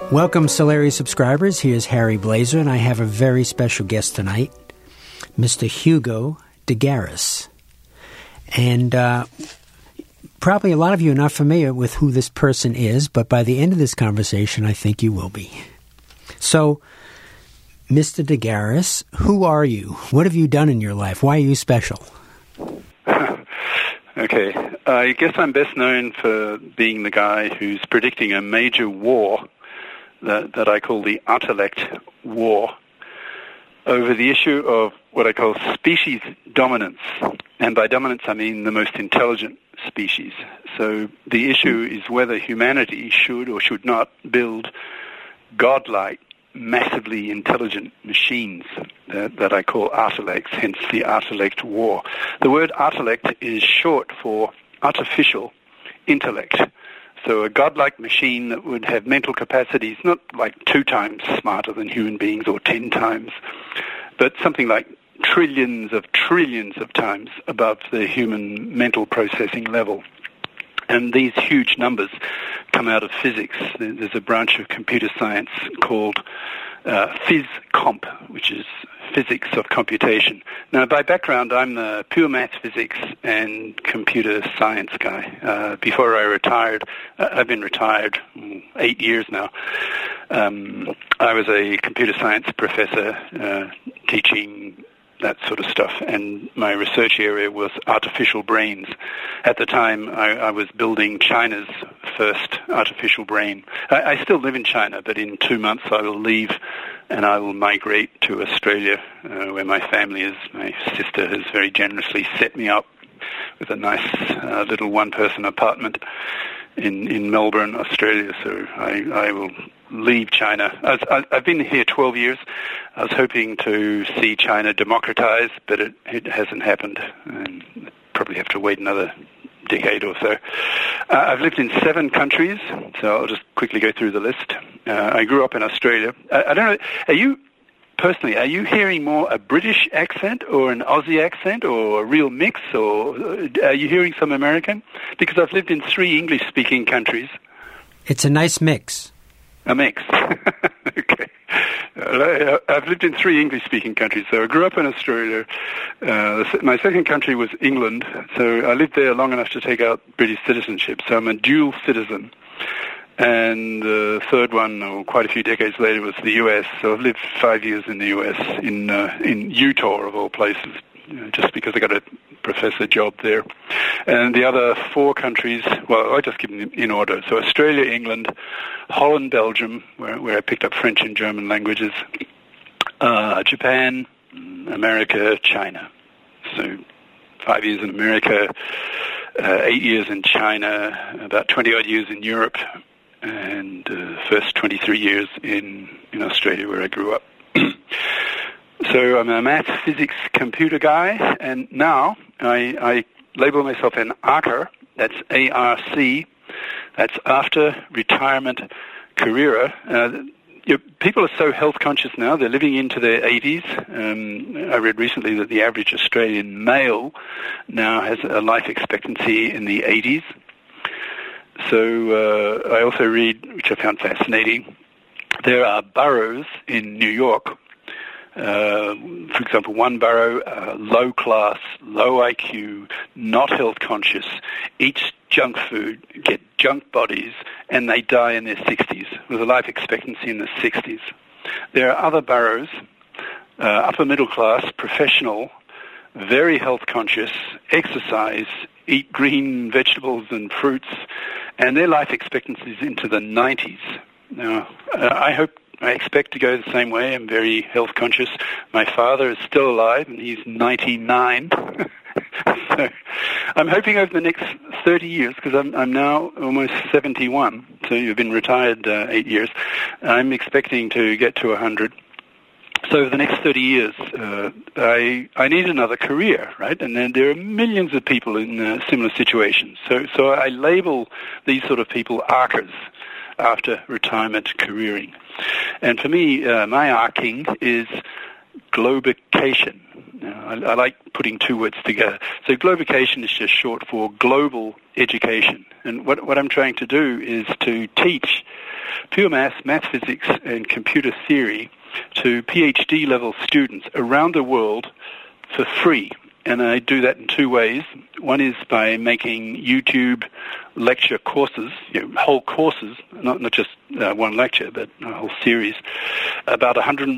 Welcome, Solari subscribers. Here's Harry Blazer, and I have a very special guest tonight, Mr. Hugo de Garis. And probably a lot of you are not familiar with who this person is, but by the end of this conversation, I think you will be. So, Mr. de Garis, who are you? What have you done in your life? Why are you special? Okay. I guess I'm best known for being the guy who's predicting a major war that I call the Artilect War over the issue of what I call species dominance. And by dominance, I mean the most intelligent species. So the issue is whether humanity should or should not build godlike, massively intelligent machines that I call artilects, hence the Artilect War. The word artilect is short for artificial intellect. So a godlike machine that would have mental capacities not like 2 times smarter than human beings or 10 times, but something like trillions of times above the human mental processing level. And these huge numbers come out of physics. There's a branch of computer science called phys-comp, which is physics of computation. Now, by background, I'm a pure math physics and computer science guy. Before I retired, I've been retired 8 years now. I was a computer science professor teaching that sort of stuff, and my research area was artificial brains. At the time, I was building China's first artificial brain. I still live in China, but in 2 months I will leave and I will migrate to Australia, where my family is. My sister has very generously set me up with a nice little one-person apartment in Melbourne, Australia, so I will leave China. I've been here 12 years. I was hoping to see China democratize, but it hasn't happened, and probably have to wait another decade or so. I've lived in 7 countries, so I'll just quickly go through the list. I grew up in Australia. I don't know, are you hearing more a British accent or an Aussie accent or a real mix, or are you hearing some American? Because I've lived in 3 English-speaking countries. It's a nice mix. A mix. Okay. I've lived in 3 English-speaking countries. So I grew up in Australia. My second country was England. So I lived there long enough to take out British citizenship. So I'm a dual citizen. And the third one, quite a few decades later, was the U.S. So I've lived 5 years in the U.S., in Utah, of all places, just because I got a professor job there. And the other 4 countries, well, I'll just give them in order. So Australia, England, Holland, Belgium, where I picked up French and German languages, Japan, America, China. So 5 years in America, 8 years in China, about 20-odd years in Europe, and first 23 years in Australia, where I grew up. So I'm a math, physics, computer guy, and now I label myself an ARCer. That's A-R-C. That's after retirement career. People are so health conscious now, they're living into their 80s. I read recently that the average Australian male now has a life expectancy in the 80s. So I also read, which I found fascinating, there are boroughs in New York. For example, one borough, low class, low IQ, not health conscious, eats junk food, get junk bodies, and they die in their 60s, with a life expectancy in the 60s. There are other boroughs, upper middle class, professional, very health conscious, exercise, eat green vegetables and fruits, and their life expectancy is into the 90s. Now, I expect to go the same way. I'm very health conscious. My father is still alive, and he's 99. So I'm hoping over the next 30 years, because I'm now almost 71, so you've been retired 8 years, I'm expecting to get to 100. So over the next 30 years, I need another career, right? And then there are millions of people in similar situations. So I label these sort of people ARCers, after retirement careering. And for me, my arcing is globication. I like putting 2 words together. So globication is just short for global education. And what I'm trying to do is to teach pure maths, math physics, and computer theory to PhD level students around the world for free. And I do that in two ways. One is by making YouTube lecture courses, whole courses, not just one lecture, but a whole series, about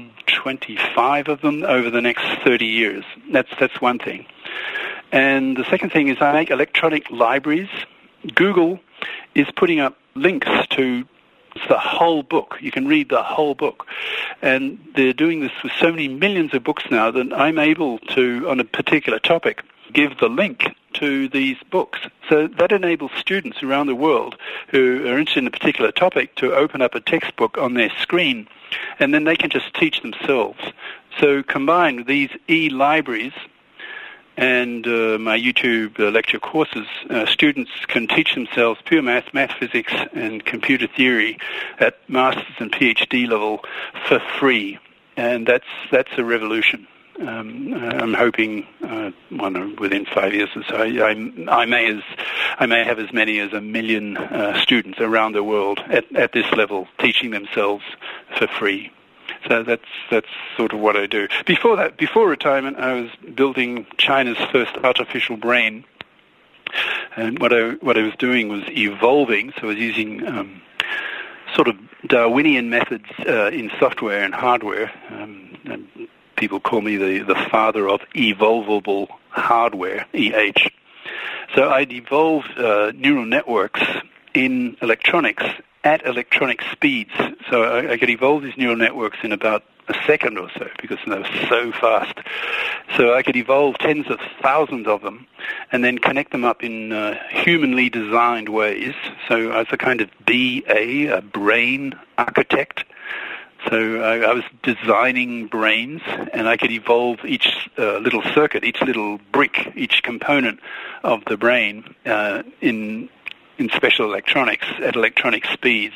125 of them over the next 30 years. That's one thing. And the second thing is I make electronic libraries. Google is putting up links to the whole book. You can read the whole book. And they're doing this with so many millions of books now that I'm able to, on a particular topic, give the link to these books. So that enables students around the world who are interested in a particular topic to open up a textbook on their screen, and then they can just teach themselves. So combined with these e-libraries and my YouTube lecture courses, students can teach themselves pure math, math physics, and computer theory at master's and PhD level for free, and that's a revolution. I'm hoping within 5 years or so, I may have as many as 1 million students around the world at this level teaching themselves for free. So that's sort of what I do. Before retirement, I was building China's first artificial brain, and what I was doing was evolving. So I was using sort of Darwinian methods in software and hardware. And people call me the father of evolvable hardware, EH. So I'd evolve neural networks in electronics at electronic speeds. So I could evolve these neural networks in about a second or so because they were so fast. So I could evolve tens of thousands of them and then connect them up in humanly designed ways. So I was a kind of BA, a brain architect. So I was designing brains, and I could evolve each little circuit, each little brick, each component of the brain in special electronics at electronic speeds.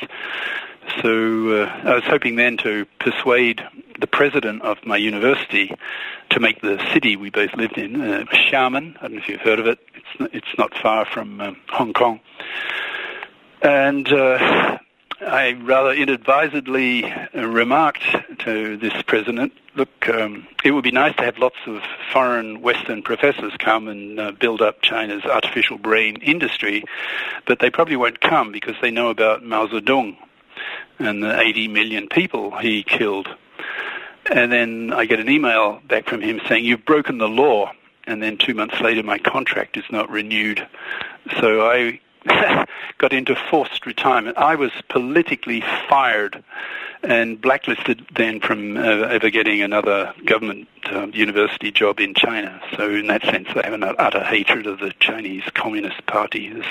So I was hoping then to persuade the president of my university to make the city we both lived in, Xiamen. I don't know if you've heard of it. It's not far from Hong Kong. And I rather inadvisedly remarked to this president, look, it would be nice to have lots of foreign Western professors come and build up China's artificial brain industry, but they probably won't come because they know about Mao Zedong and the 80 million people he killed. And then I get an email back from him saying, you've broken the law. And then 2 months later, my contract is not renewed. So I got into forced retirement. I was politically fired and blacklisted then from ever getting another government university job in China. So in that sense, I have an utter hatred of the Chinese Communist Party, the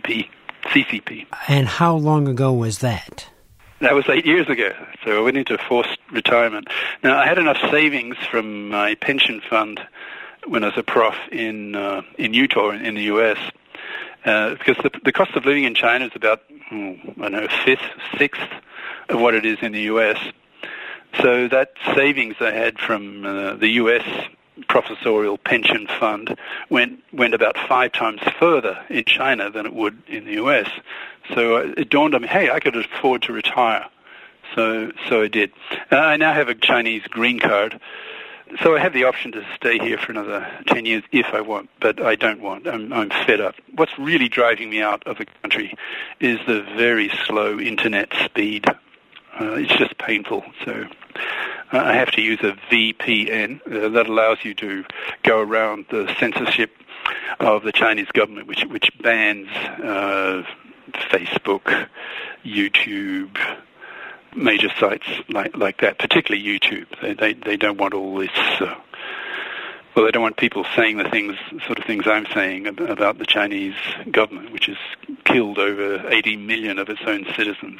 CCP. And how long ago was that? That was 8 years ago. So I went into forced retirement. Now, I had enough savings from my pension fund when I was a prof in Utah, in the U.S., because the cost of living in China is about, a fifth, sixth of what it is in the U.S. So that savings I had from the U.S. professorial pension fund went about 5 times further in China than it would in the U.S. So it dawned on me, hey, I could afford to retire. So I did. I now have a Chinese green card. So I have the option to stay here for another 10 years if I want, but I don't want. I'm fed up. What's really driving me out of the country is the very slow internet speed. It's just painful. So I have to use a VPN that allows you to go around the censorship of the Chinese government, which bans Facebook, YouTube, major sites like that, particularly YouTube. They don't want all this. They don't want people saying the sort of things I'm saying about the Chinese government, which has killed over 80 million of its own citizens.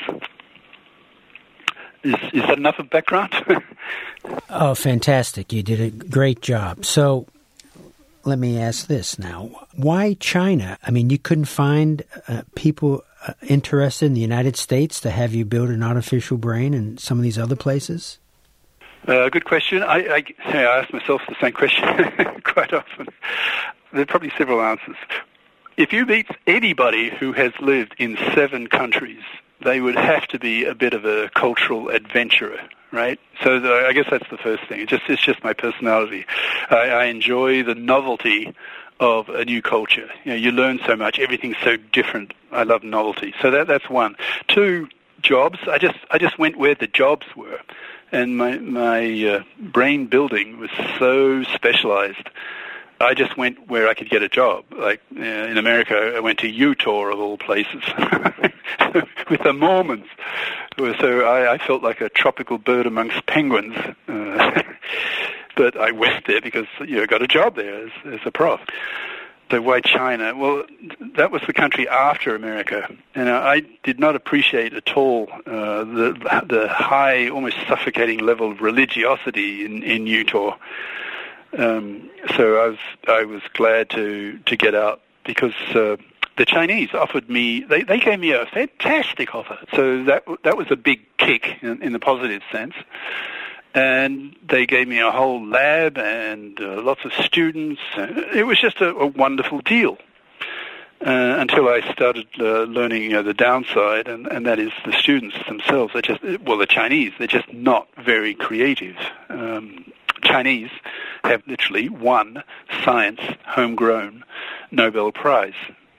Is that enough of background? Oh, fantastic. You did a great job. So let me ask this now. Why China? I mean, you couldn't find people interested in the United States to have you build an artificial brain in some of these other places? Good question. I ask myself the same question quite often. There are probably several answers. If you meet anybody who has lived in 7 countries, they would have to be a bit of a cultural adventurer, right? So I guess that's the first thing. It's just my personality. I enjoy the novelty of a new culture. You learn so much. Everything's so different. I love novelty. So that's one. Two, jobs. I just went where the jobs were, and my brain building was so specialized. I just went where I could get a job. Like in America, I went to Utah of all places with the Mormons. So I felt like a tropical bird amongst penguins. But I went there because I got a job there as a prof. So why China? Well, that was the country after America, and I did not appreciate at all the high, almost suffocating level of religiosity in Utah. So I was glad to get out because the Chinese offered me. They gave me a fantastic offer. So that was a big kick in the positive sense. And they gave me a whole lab and lots of students. It was just a wonderful deal until I started learning the downside, and that is the students themselves. The Chinese, they're just not very creative. Chinese have literally won science homegrown Nobel Prize.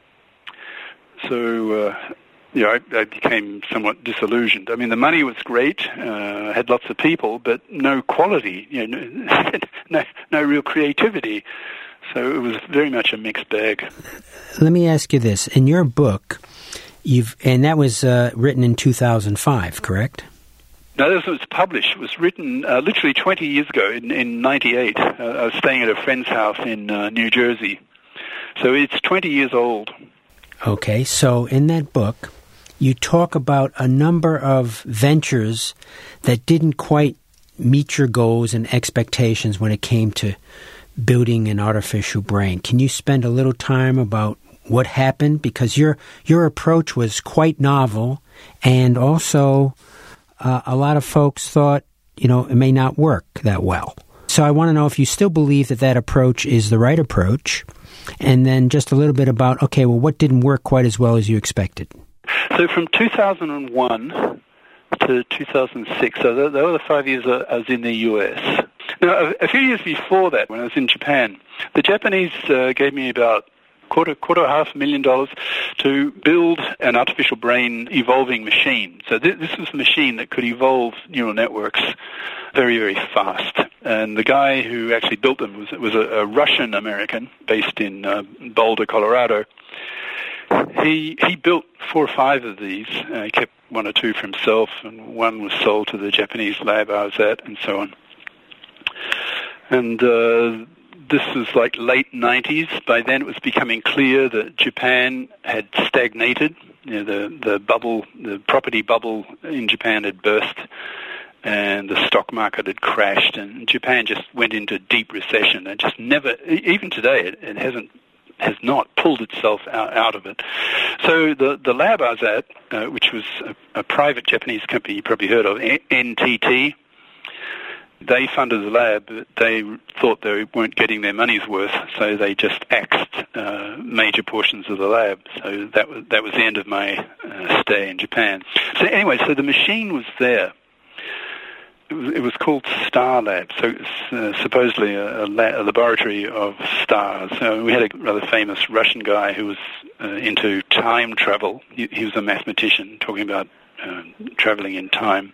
So I became somewhat disillusioned. I mean, the money was great, had lots of people, but no quality, no real creativity. So it was very much a mixed bag. Let me ask you this. In your book, and that was written in 2005, correct? No, this was published. It was written literally 20 years ago in 98. I was staying at a friend's house in New Jersey. So it's 20 years old. Okay, so in that book, you talk about a number of ventures that didn't quite meet your goals and expectations when it came to building an artificial brain. Can you spend a little time about what happened? Because your approach was quite novel, and also a lot of folks thought, it may not work that well. So I want to know if you still believe that approach is the right approach, and then just a little bit about, what didn't work quite as well as you expected? So from 2001 to 2006, so they were the 5 years I was in the U.S. Now, a few years before that, when I was in Japan, the Japanese gave me about $250,000 to build an artificial brain evolving machine. So this was a machine that could evolve neural networks very, very fast. And the guy who actually built them was a Russian-American based in Boulder, Colorado. He built 4 or 5 of these. He kept 1 or 2 for himself, and 1 was sold to the Japanese lab I was at, and so on. And this was like late 90s. By then it was becoming clear that Japan had stagnated. The bubble, the property bubble in Japan had burst, and the stock market had crashed, and Japan just went into deep recession. And just never, even today, it has not pulled itself out of it. So the lab I was at, which was a private Japanese company you probably heard of, NTT, they funded the lab, but they thought they weren't getting their money's worth, so they just axed major portions of the lab. So that was the end of my stay in Japan. So anyway, so the machine was there. It was called Star Lab, so it's supposedly a laboratory of stars. We had a rather famous Russian guy who was into time travel. He was a mathematician talking about traveling in time.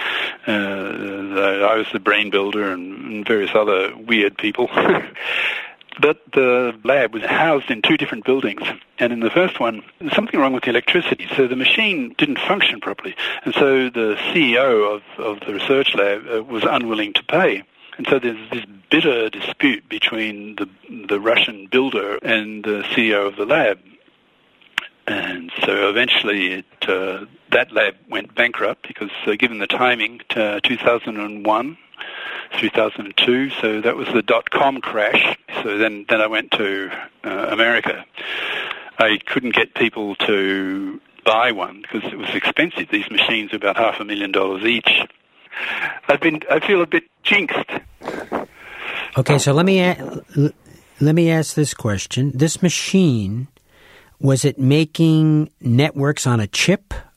I was the brain builder and various other weird people. But the lab was housed in 2 different buildings, and in the first one, there was something wrong with the electricity, so the machine didn't function properly. And so the CEO of the research lab was unwilling to pay. And so there's this bitter dispute between the Russian builder and the CEO of the lab. And so eventually that lab went bankrupt because given the timing, 2001, 2002, so that was the dot-com crash. So then I went to America. I couldn't get people to buy one because it was expensive. These machines were about $500,000 each. I feel a bit jinxed. Okay, so let me ask this question. This machine, was it making networks on a chip,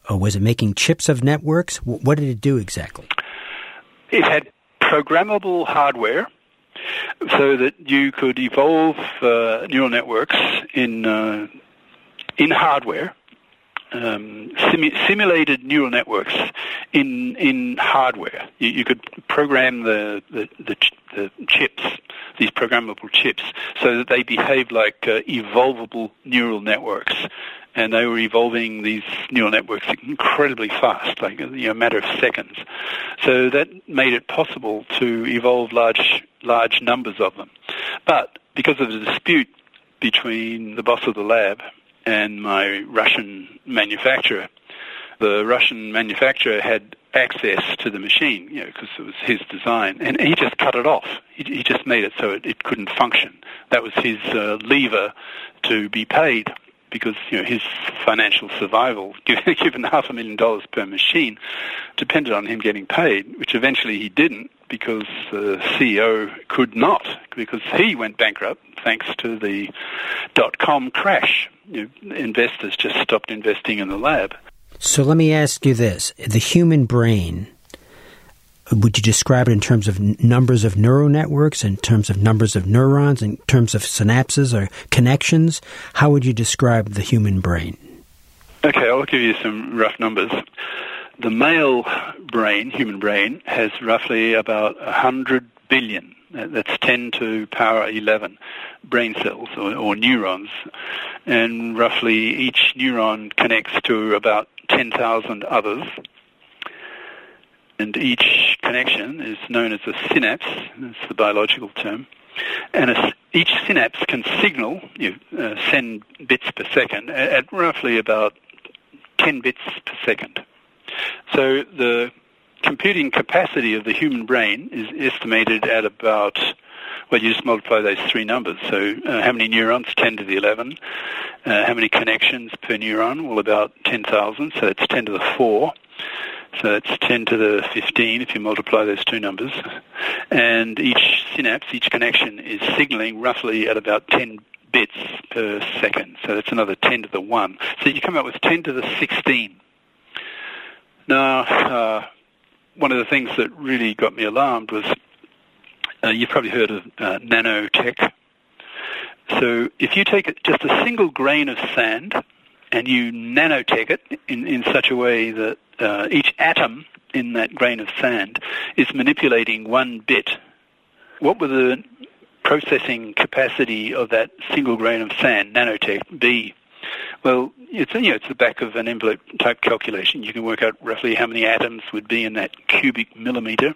Or was it making chips of networks? What did it do exactly? It had programmable hardware so that you could evolve neural networks in hardware, simulated neural networks in hardware. You could program the chips, these programmable chips, so that they behaved like evolvable neural networks. And they were evolving these neural networks incredibly fast, like a matter of seconds. So that made it possible to evolve large numbers of them. But because of the dispute between the boss of the lab and my Russian manufacturer, the Russian manufacturer had access to the machine, because it was his design, and he just cut it off. He just made it so it couldn't function. That was his lever to be paid, because his financial survival, given $500,000 per machine, depended on him getting paid, which eventually he didn't, because the CEO could not, because he went bankrupt thanks to the dot-com crash. Investors just stopped investing in the lab. So let me ask you this. The human brain, would you describe it in terms of numbers of neural networks, in terms of numbers of neurons, in terms of synapses or connections? How would you describe the human brain? Okay, I'll give you some rough numbers. The male brain, human brain, has roughly about 100 billion. That's 10 to power 11 brain cells or neurons. And roughly each neuron connects to about 10,000 others. And each connection is known as a synapse. That's the biological term. And each synapse can signal, send bits per second at roughly about 10 bits per second. So the computing capacity of the human brain is estimated at about, well, you just multiply those three numbers. So how many neurons? 10 to the 11. How many connections per neuron? Well, about 10,000. So it's 10 to the 4. So it's 10 to the 15 if you multiply those two numbers. And each synapse, each connection is signaling roughly at about 10 bits per second. So that's another 10 to the 1. So you come up with 10 to the 16. Now, one of the things that really got me alarmed was, you've probably heard of nanotech. So if you take just a single grain of sand and you nanotech it in such a way that each atom in that grain of sand is manipulating 1 bit, what would the processing capacity of that single grain of sand, nanotech, be? Well, it's the back of an envelope type calculation. You can work out roughly how many atoms would be in that cubic millimeter,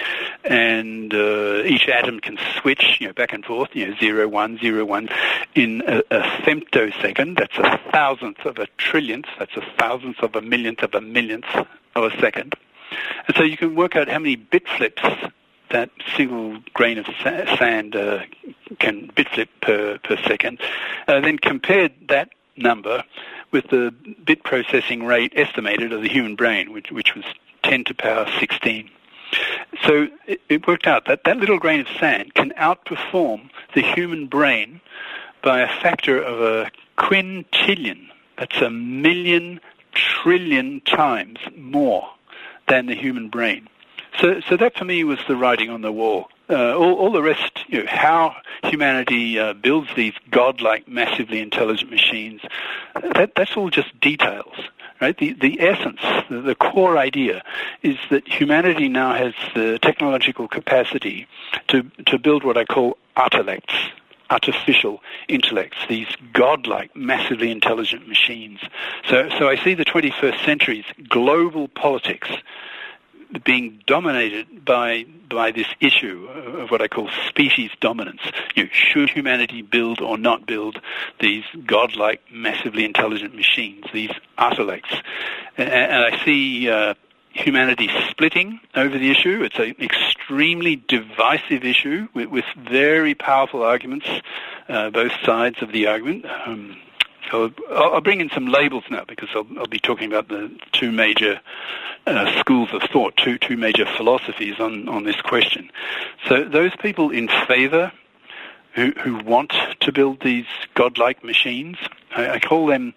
and each atom can switch, back and forth, 0, 1, 0, 1, in a femtosecond. That's a thousandth of a trillionth. That's a thousandth of a millionth of a second. And so you can work out how many bit flips that single grain of sand can bit flip per second. Then compared that number with the bit processing rate estimated of the human brain, which was 10 to power 16. So it worked out that that little grain of sand can outperform the human brain by a factor of a quintillion. That's 1,000,000 trillion times more than the human brain. So that for me was the writing on the wall. All the rest, how humanity builds these godlike, massively intelligent machines, that's all just details, right? The essence, the core idea is that humanity now has the technological capacity to build what I call artilects, artificial intellects, these godlike, massively intelligent machines. So I see the 21st century's global politics being dominated by this issue of what I call species dominance. Should humanity build or not build these godlike, massively intelligent machines, these artilects? And I see humanity splitting over the issue. It's an extremely divisive issue with very powerful arguments, both sides of the argument. So I'll bring in some labels now, because I'll be talking about the two major schools of thought, two major philosophies on this question. So those people in favor who want to build these godlike machines, I call them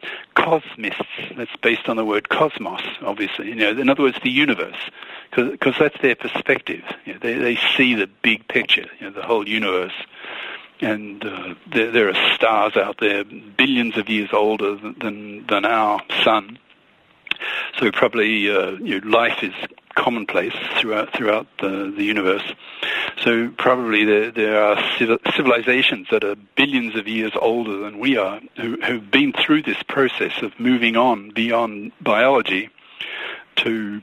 cosmists. That's based on the word cosmos, obviously. In other words, the universe, because that's their perspective. They see the big picture, the whole universe. And there are stars out there billions of years older than our sun. So probably life is commonplace throughout the universe. So probably there are civilizations that are billions of years older than we are, who've been through this process of moving on beyond biology to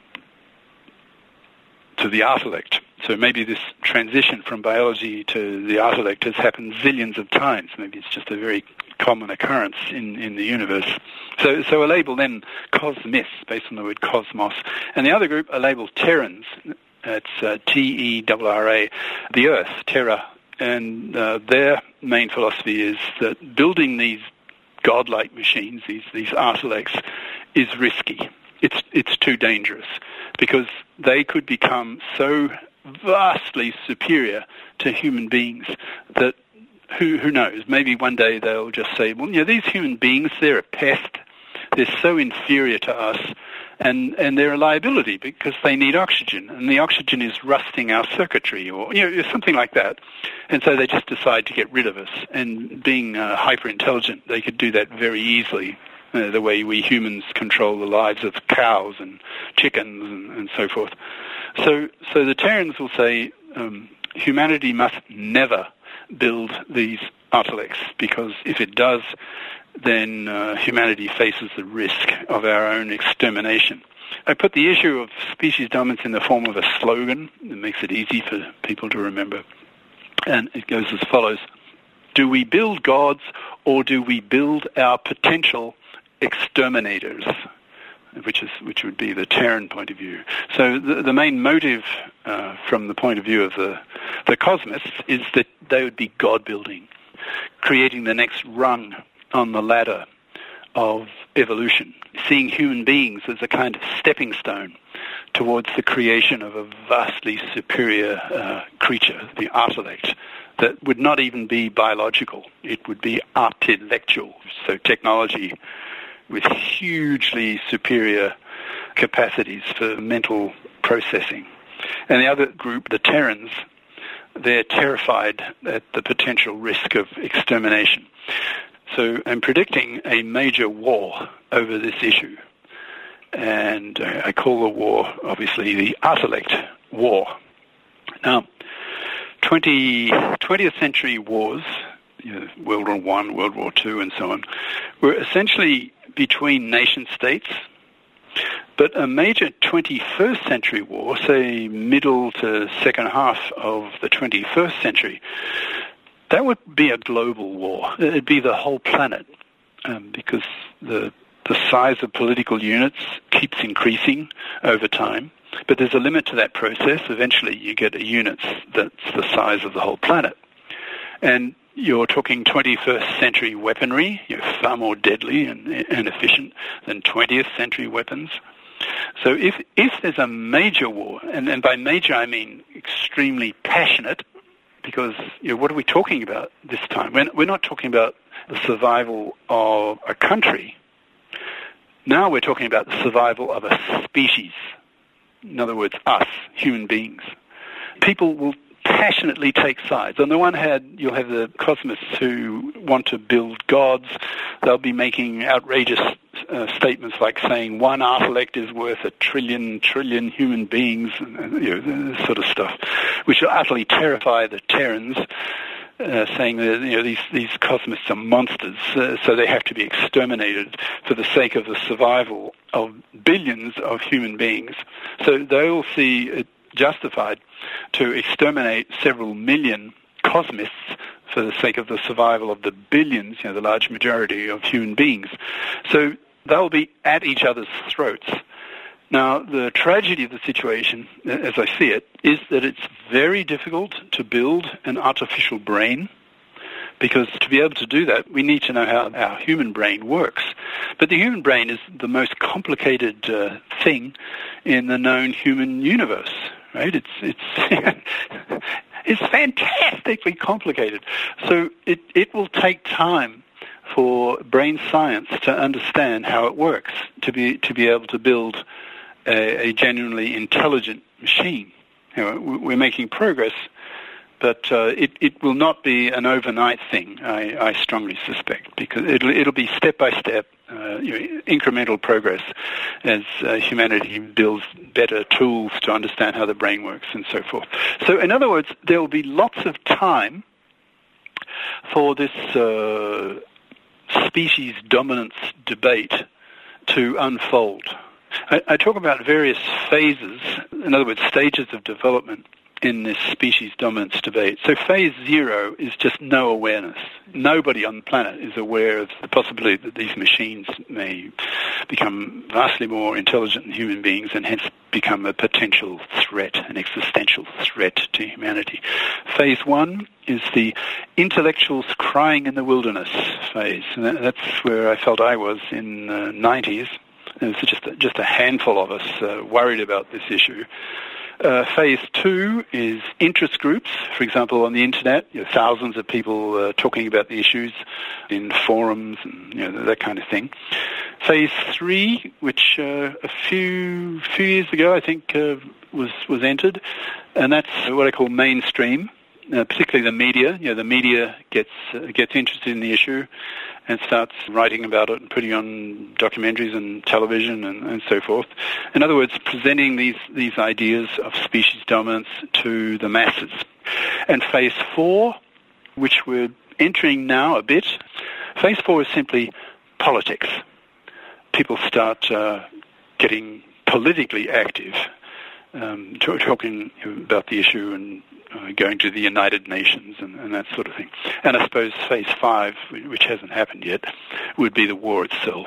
the Artelect. So maybe this transition from biology to the Artelect has happened zillions of times. Maybe it's just a very common occurrence in the universe. So a label then cosmists, based on the word cosmos. And the other group are labeled Terrans. It's T-E-R-R-A, the Earth, Terra. And their main philosophy is that building these godlike machines, these Artelects, is risky. It's too dangerous, because they could become so vastly superior to human beings that who knows, maybe one day they'll just say, well, these human beings, they're a pest, they're so inferior to us, and they're a liability because they need oxygen, and the oxygen is rusting our circuitry, or something like that. And so they just decide to get rid of us. And being hyper-intelligent, they could do that very easily, the way we humans control the lives of cows and chickens and so forth. So the Terrans will say humanity must never build these Artelects, because if it does, then humanity faces the risk of our own extermination. I put the issue of species dominance in the form of a slogan. It makes it easy for people to remember. And it goes as follows: do we build gods, or do we build our potential exterminators? Which would be the Terran point of view. So the main motive from the point of view of the cosmists is that they would be God-building, creating the next rung on the ladder of evolution, seeing human beings as a kind of stepping stone towards the creation of a vastly superior creature, the Artelect, that would not even be biological. It would be artelectual, so technology with hugely superior capacities for mental processing. And the other group, the Terrans, they're terrified at the potential risk of extermination. So I'm predicting a major war over this issue. And I call the war, obviously, the Artelect War. Now, 20th century wars, World War I, World War II, and so on, were essentially between nation-states. But a major 21st century war, say middle to second half of the 21st century, that would be a global war. It'd be the whole planet, because the size of political units keeps increasing over time. But there's a limit to that process. Eventually you get a unit that's the size of the whole planet. And you're talking 21st century weaponry, far more deadly and efficient than 20th century weapons. So if there's a major war, and by major I mean extremely passionate, because what are we talking about this time? We're not talking about the survival of a country. Now we're talking about the survival of a species. In other words, us, human beings. People will passionately take sides. On the one hand, you'll have the cosmists who want to build gods. They'll be making outrageous statements like saying one Artelect is worth a trillion human beings, this sort of stuff, which will utterly terrify the Terrans, saying that these cosmists are monsters, so they have to be exterminated for the sake of the survival of billions of human beings. So they will see it justified to exterminate several million cosmists for the sake of the survival of the billions, the large majority of human beings. So they'll be at each other's throats. Now, the tragedy of the situation, as I see it, is that it's very difficult to build an artificial brain, because to be able to do that, we need to know how our human brain works. But the human brain is the most complicated thing in the known human universe, right? It's fantastically complicated. So it will take time for brain science to understand how it works, to be able to build a genuinely intelligent machine. We're making progress, but it will not be an overnight thing, I strongly suspect, because it'll be step by step, incremental progress as humanity builds better tools to understand how the brain works and so forth. So in other words, there will be lots of time for this species dominance debate to unfold. I talk about various phases, in other words, stages of development in this species dominance debate. So phase 0 is just no awareness. Nobody on the planet is aware of the possibility that these machines may become vastly more intelligent than human beings and hence become a potential threat, an existential threat to humanity. Phase 1 is the intellectuals crying in the wilderness phase. And that's where I felt I was in the 90s. There's just a handful of us worried about this issue. Phase 2 is interest groups, for example, on the internet, thousands of people talking about the issues in forums and that kind of thing. Phase 3, which a few years ago I think was entered, and that's what I call mainstream, particularly the media. The media gets interested in the issue and starts writing about it and putting on documentaries and television and so forth. In other words, presenting these ideas of species dominance to the masses. And phase 4, which we're entering now a bit, phase 4 is simply politics. People start getting politically active, talking about the issue and going to the United Nations and that sort of thing. And I suppose phase 5, which hasn't happened yet, would be the war itself.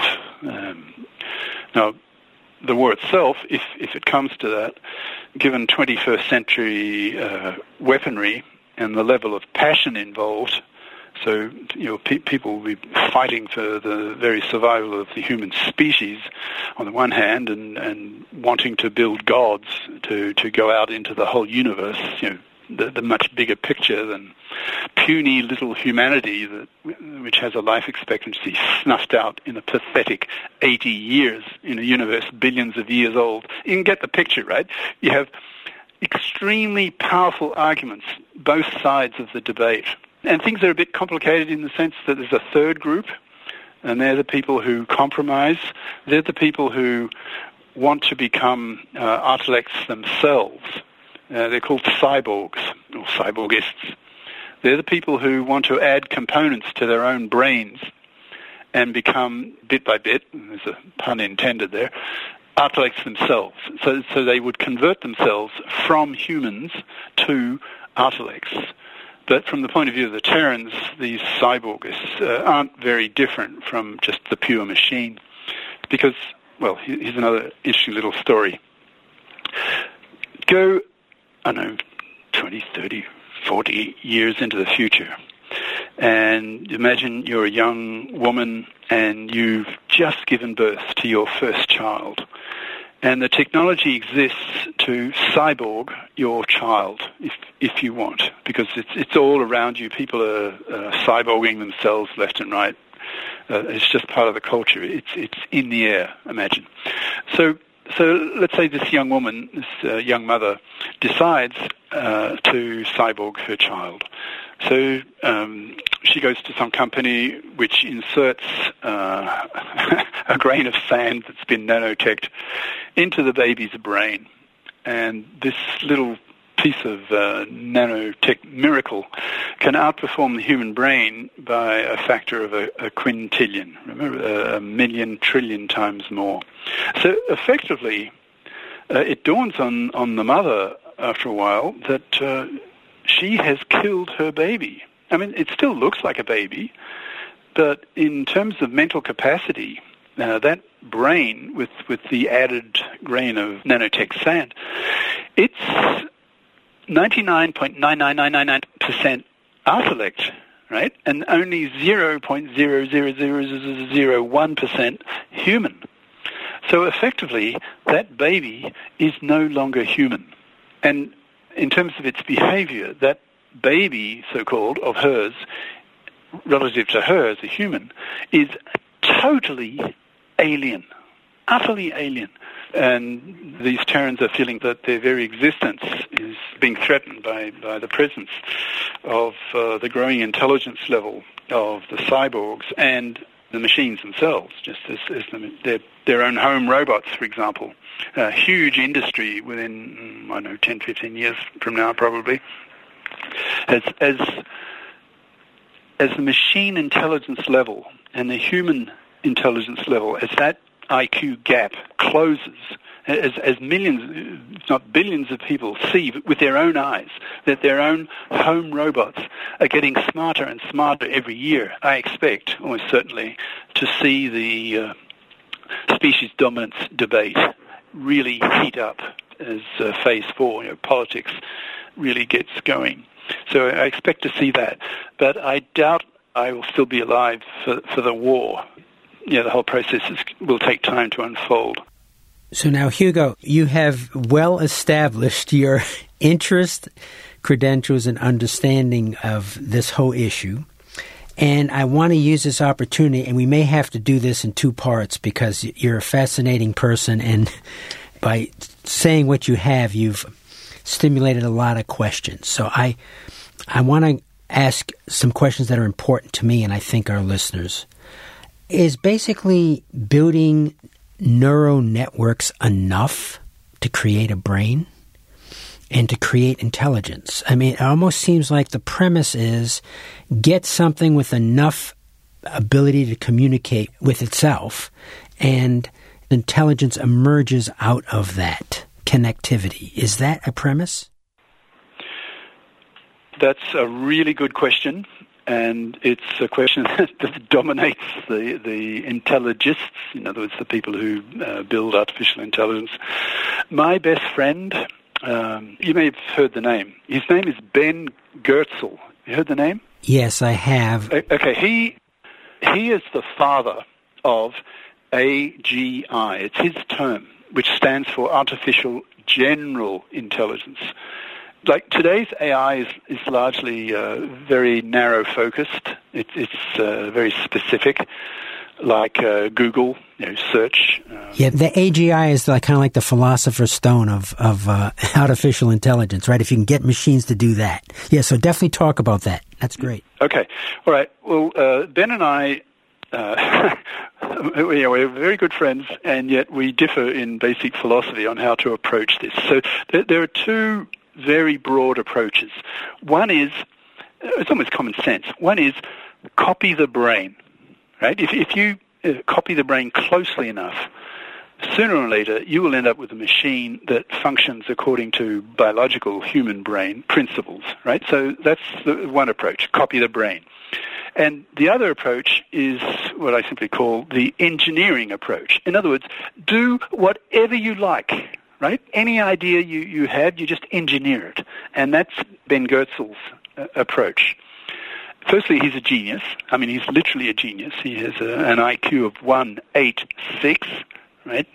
Now, the war itself, if it comes to that, given 21st century weaponry and the level of passion involved, so people will be fighting for the very survival of the human species on the one hand, and wanting to build gods to go out into the whole universe, the much bigger picture than puny little humanity which has a life expectancy snuffed out in a pathetic 80 years in a universe billions of years old. You can get the picture, right? You have extremely powerful arguments, both sides of the debate. And things are a bit complicated in the sense that there's a third group, and they're the people who compromise. They're the people who want to become artilects themselves. They're called cyborgs, or cyborgists. They're the people who want to add components to their own brains and become, bit by bit, and there's a pun intended there, artilects themselves. So they would convert themselves from humans to artilects. But from the point of view of the Terrans, these cyborgists aren't very different from just the pure machine. Because, well, here's another interesting little story. Go, 20, 30, 40 years into the future. And imagine you're a young woman and you've just given birth to your first child. And the technology exists to cyborg your child, if you want, because it's all around you. People are cyborging themselves left and right. It's just part of the culture. It's in the air, imagine. So let's say this young woman, this young mother, decides to cyborg her child. So she goes to some company which inserts a grain of sand that's been nanoteched into the baby's brain. And this little piece of nanotech miracle can outperform the human brain by a factor of a quintillion. Remember, a million trillion times more. So effectively, it dawns on the mother after a while that she has killed her baby. I mean, it still looks like a baby, but in terms of mental capacity, that brain with the added grain of nanotech sand, it's 99.99999% artilect, right? And only 0.00001% human. So effectively, that baby is no longer human. And in terms of its behavior, that baby, so-called, of hers, relative to her as a human, is totally alien, utterly alien. And these Terrans are feeling that their very existence is being threatened by the presence of the growing intelligence level of the cyborgs and the machines themselves, just as their own home robots, for example. A huge industry within, 10, 15 years from now probably. As the machine intelligence level and the human intelligence level, as that IQ gap closes, as millions, if not billions of people see with their own eyes that their own home robots are getting smarter and smarter every year, I expect, almost certainly, to see the species dominance debate really heat up as phase 4, politics really gets going. So I expect to see that. But I doubt I will still be alive for the war. The whole process will take time to unfold. So now, Hugo, you have well established your interest, credentials, and understanding of this whole issue. And I want to use this opportunity, and we may have to do this in 2 parts because you're a fascinating person, and by saying what you have, you've stimulated a lot of questions. So I want to ask some questions that are important to me and I think our listeners. Is basically building neural networks enough to create a brain and to create intelligence? I mean, it almost seems like the premise is get something with enough ability to communicate with itself, and intelligence emerges out of that connectivity. Is that a premise? That's a really good question. And it's a question that dominates the intelligists, in other words, the people who build artificial intelligence. My best friend, you may have heard the name. His name is Ben Goertzel. You heard the name? Yes, I have. Okay, he is the father of AGI. It's his term, which stands for Artificial General Intelligence. Like today's AI is largely very narrow-focused. It's very specific, like Google, search. Yeah, the AGI is kind of like the philosopher's stone of artificial intelligence, right? If you can get machines to do that. Yeah, so definitely talk about that. That's great. Okay. All right. Well, Ben and I, we're very good friends, and yet we differ in basic philosophy on how to approach this. So there are 2 very broad approaches. One is, it's almost common sense. One is copy the brain, right? If you copy the brain closely enough, sooner or later you will end up with a machine that functions according to biological human brain principles, right? So that's the one approach, copy the brain. And the other approach is what I simply call the engineering approach. In other words, do whatever you like. Right? Any idea you have, you just engineer it. And that's Ben Goertzel's approach. Firstly, he's a genius. I mean, he's literally a genius. He has an IQ of 186, right?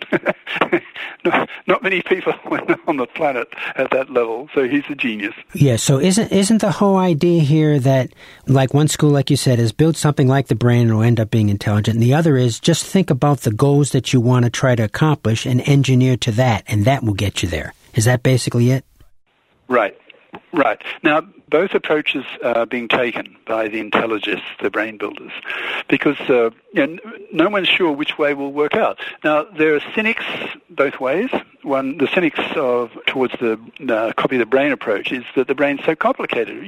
Not many people on the planet at that level, so he's a genius. Yeah, so isn't the whole idea here that, like one school, like you said, is build something like the brain and it'll end up being intelligent, and the other is just think about the goals that you want to try to accomplish and engineer to that, and that will get you there. Is that basically it? Right. Now, both approaches are being taken by the intelligists, the brain builders, because no one's sure which way will work out. Now, there are cynics both ways. One, the cynics towards the copy the brain approach is that the brain's so complicated.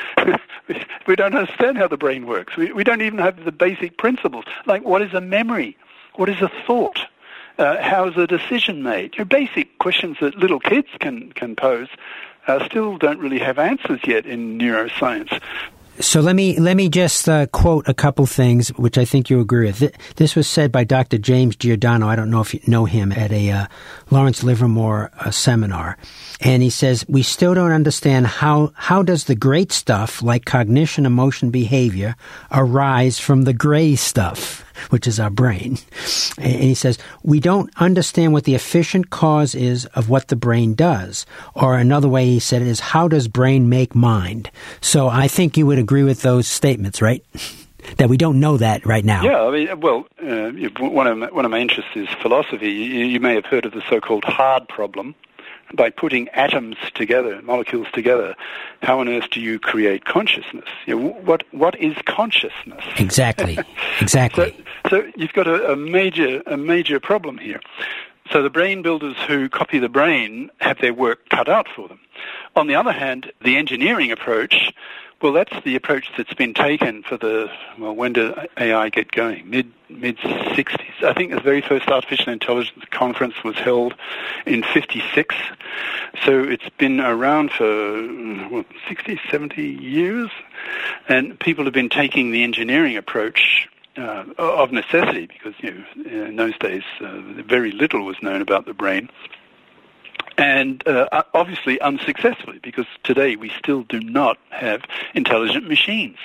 We don't understand how the brain works. We don't even have the basic principles, like what is a memory, what is a thought. How is a decision made? Basic questions that little kids can pose still don't really have answers yet in neuroscience. So let me just quote a couple things, which I think you agree with. This was said by Dr. James Giordano. I don't know if you know him, at a Lawrence Livermore seminar. And he says, we still don't understand how does the great stuff, like cognition, emotion, behavior, arise from the gray stuff, which is our brain. And he says, we don't understand what the efficient cause is of what the brain does. Or another way he said it is, how does brain make mind? So I think you would agree with those statements, right? that we don't know that right now? Yeah, I mean, well, one of my interests is philosophy. You may have heard of the so-called hard problem. By putting atoms together, molecules together, how on earth do you create consciousness? What is consciousness? Exactly. So you've got a major problem here. So the brain builders who copy the brain have their work cut out for them. On the other hand, the engineering approach, well, that's the approach that's been taken for when did AI get going? Mid-60s. I think the very first artificial intelligence conference was held in 56. So it's been around for 60, 70 years. And people have been taking the engineering approach of necessity because, in those days, very little was known about the brain. And obviously unsuccessfully, because today we still do not have intelligent machines.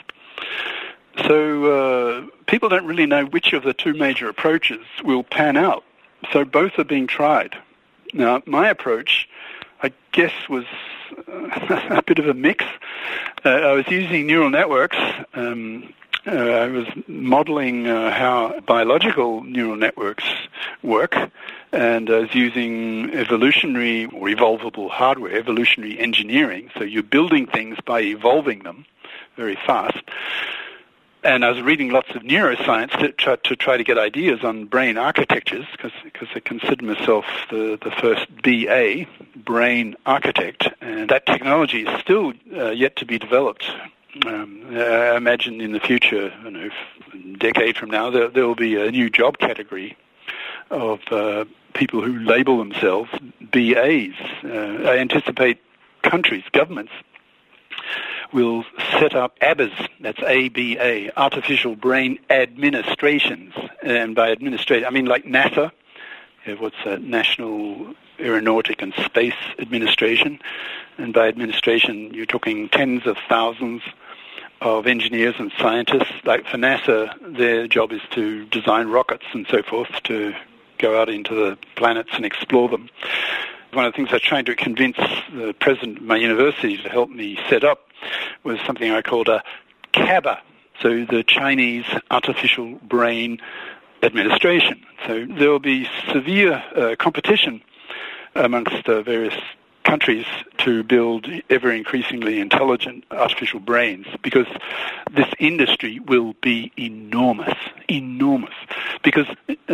So people don't really know which of the two major approaches will pan out. So both are being tried. Now, my approach, I guess, was a bit of a mix. I was using neural networks. I was modeling how biological neural networks work, and I was using evolutionary or evolvable hardware, evolutionary engineering. So you're building things by evolving them very fast. And I was reading lots of neuroscience to try to get ideas on brain architectures, because I consider myself the first BA, brain architect, and that technology is still yet to be developed. I imagine in the future, a decade from now, there will be a new job category of people who label themselves BAs. I anticipate countries, governments, will set up ABAs, that's ABA, Artificial Brain Administrations. And by administration, I mean like NASA, what's that, National Aeronautic and Space Administration. And by administration, you're talking tens of thousands of engineers and scientists. Like for NASA, their job is to design rockets and so forth to go out into the planets and explore them. One of the things I was trying to convince the president of my university to help me set up was something I called a CABA, so the Chinese Artificial Brain Administration. So there will be severe competition amongst various countries to build ever-increasingly intelligent artificial brains, because this industry will be enormous. Because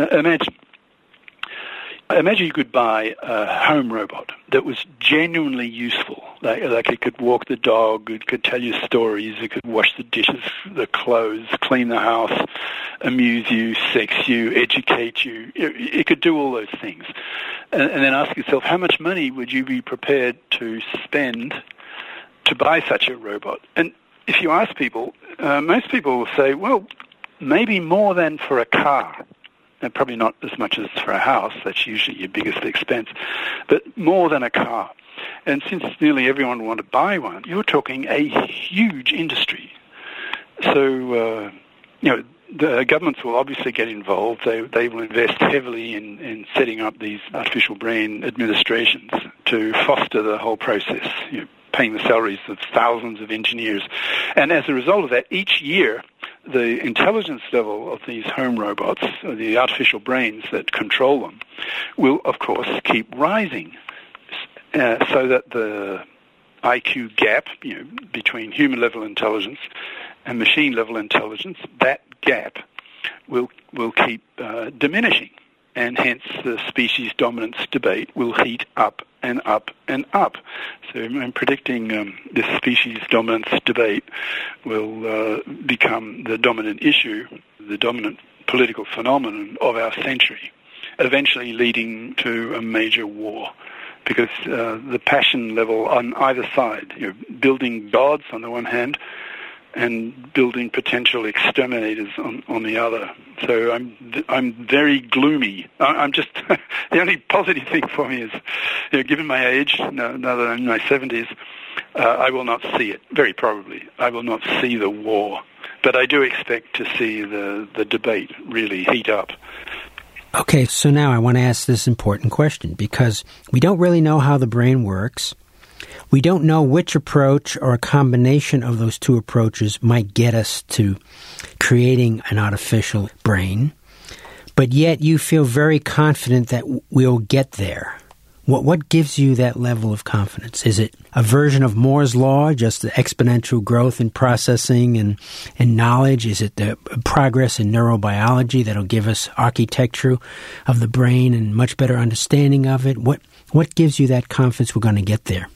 imagine you could buy a home robot that was genuinely useful. Like it could walk the dog, it could tell you stories, it could wash the dishes, the clothes, clean the house, amuse you, sex you, educate you. It could do all those things. And then ask yourself, how much money would you be prepared to spend to buy such a robot? And if you ask people, most people will say, well, maybe more than for a car. And probably not as much as for a house, that's usually your biggest expense, but more than a car. And since nearly everyone will want to buy one, you're talking a huge industry. So, the governments will obviously get involved. They will invest heavily in setting up these artificial brain administrations to foster the whole process, paying the salaries of thousands of engineers. And as a result of that, each year, the intelligence level of these home robots, or the artificial brains that control them, will, of course, keep rising, so that the IQ gap, between human-level intelligence and machine-level intelligence, that gap will keep diminishing, and hence the species dominance debate will heat up and up and up. So I'm predicting this species dominance debate will become the dominant issue, the dominant political phenomenon of our century, eventually leading to a major war. Because the passion level on either side, building gods on the one hand, and building potential exterminators on the other. So I'm very gloomy. I'm just the only positive thing for me is, given my age, now that I'm in my 70s, I will not see it. Very probably, I will not see the war, but I do expect to see the debate really heat up. Okay, so now I want to ask this important question, because we don't really know how the brain works. We don't know which approach or a combination of those two approaches might get us to creating an artificial brain, but yet you feel very confident that we'll get there. What gives you that level of confidence? Is it a version of Moore's Law, just the exponential growth in processing and knowledge? Is it the progress in neurobiology that'll give us architecture of the brain and much better understanding of it? What gives you that confidence we're going to get there?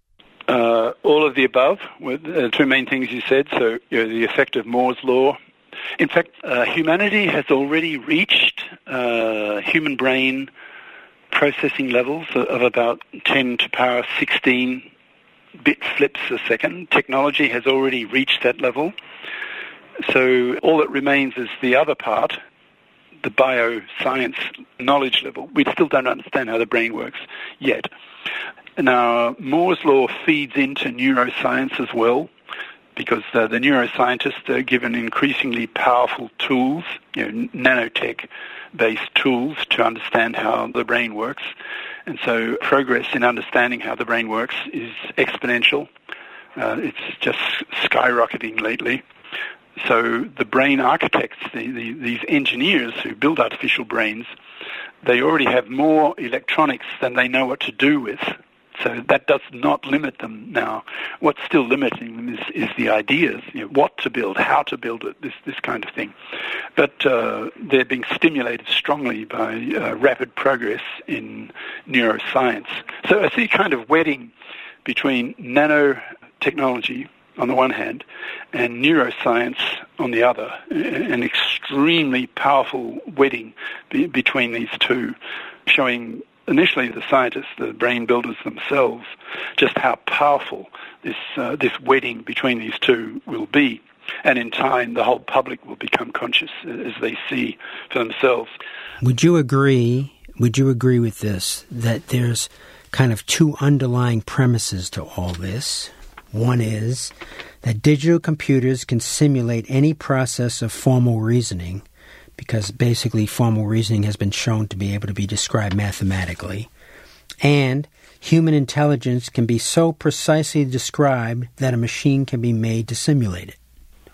All of the above, with two main things you said. So the effect of Moore's Law. In fact, humanity has already reached human brain processing levels of about 10 to power 16 bit flips a second. Technology has already reached that level. So all that remains is the other part, the bioscience knowledge level. We still don't understand how the brain works yet. Now, Moore's Law feeds into neuroscience as well, because the neuroscientists are given increasingly powerful tools, nanotech-based tools to understand how the brain works. And so progress in understanding how the brain works is exponential. It's just skyrocketing lately. So the brain architects, these engineers who build artificial brains, they already have more electronics than they know what to do with. So that does not limit them now. What's still limiting them is the ideas, what to build, how to build it, this kind of thing. But they're being stimulated strongly by rapid progress in neuroscience. So I see kind of wedding between nanotechnology on the one hand and neuroscience on the other, an extremely powerful wedding between these two, showing initially the scientists, the brain builders themselves, just how powerful this wedding between these two will be. And in time, the whole public will become conscious as they see for themselves. Would you agree with this, that there's kind of two underlying premises to all this? One is that digital computers can simulate any process of formal reasoning, because basically formal reasoning has been shown to be able to be described mathematically. And human intelligence can be so precisely described that a machine can be made to simulate it.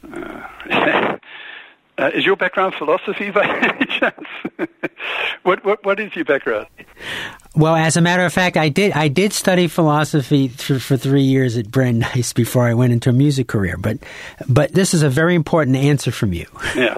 Is your background philosophy by any chance? What is your background? Well, as a matter of fact, I did study philosophy for 3 years at Brandeis before I went into a music career. But this is a very important answer from you. Yeah.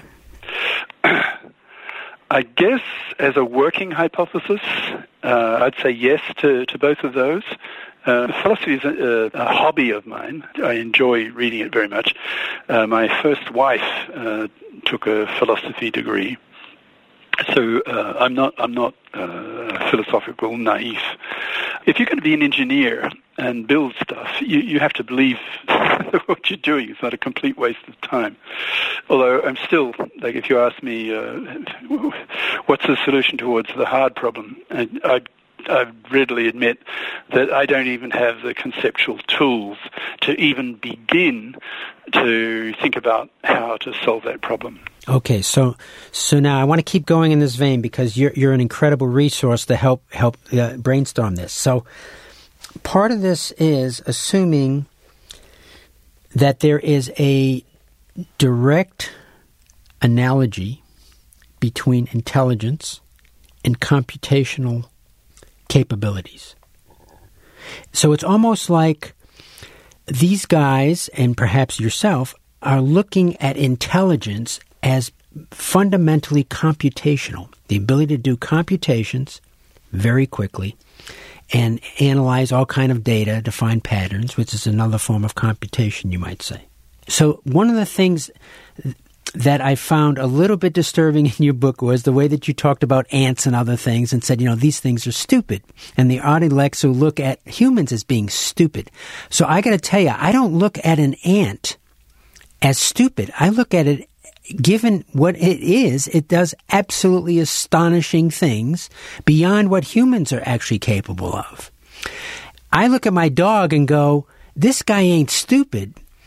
I guess as a working hypothesis, I'd say yes to both of those. Philosophy is a hobby of mine. I enjoy reading it very much. My first wife took a philosophy degree, so I'm not philosophical naive. If you're going to be an engineer and build stuff, you have to believe that what you're doing is not a complete waste of time. Although I'm still, like, if you ask me what's the solution towards the hard problem, I'd readily admit that I don't even have the conceptual tools to even begin to think about how to solve that problem. Okay, so now I want to keep going in this vein, because you're an incredible resource to help brainstorm this. So part of this is assuming that there is a direct analogy between intelligence and computational capabilities. So it's almost like these guys, and perhaps yourself, are looking at intelligence as fundamentally computational, the ability to do computations very quickly and analyze all kind of data to find patterns, which is another form of computation, you might say. So one of the things that I found a little bit disturbing in your book was the way that you talked about ants and other things and said, these things are stupid. And the intellects who look at humans as being stupid. So I got to tell you, I don't look at an ant as stupid. I look at it, given what it is, it does absolutely astonishing things beyond what humans are actually capable of. I look at my dog and go, this guy ain't stupid.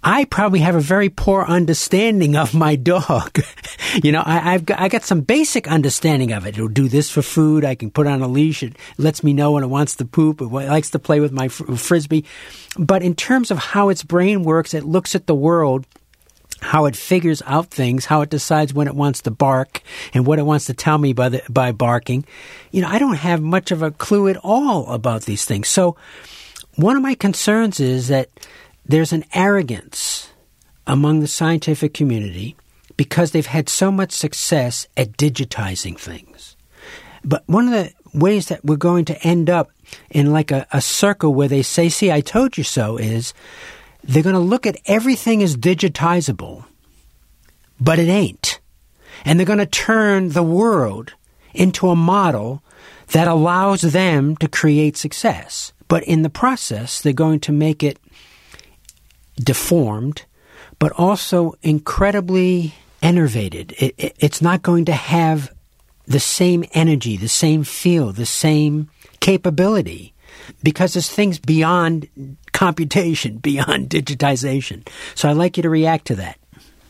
I probably have a very poor understanding of my dog. I got some basic understanding of it. It'll do this for food. I can put on a leash. It lets me know when it wants to poop. It likes to play with my Frisbee. But in terms of how its brain works, it looks at the world, how it figures out things, how it decides when it wants to bark, and what it wants to tell me by barking. I don't have much of a clue at all about these things. So one of my concerns is that there's an arrogance among the scientific community because they've had so much success at digitizing things. But one of the ways that we're going to end up in like a circle where they say, see, I told you so, is they're going to look at everything as digitizable, but it ain't. And they're going to turn the world into a model that allows them to create success. But in the process, they're going to make it deformed, but also incredibly enervated. It's not going to have the same energy, the same feel, the same capability, because there's things beyond computation, beyond digitization. So I'd like you to react to that.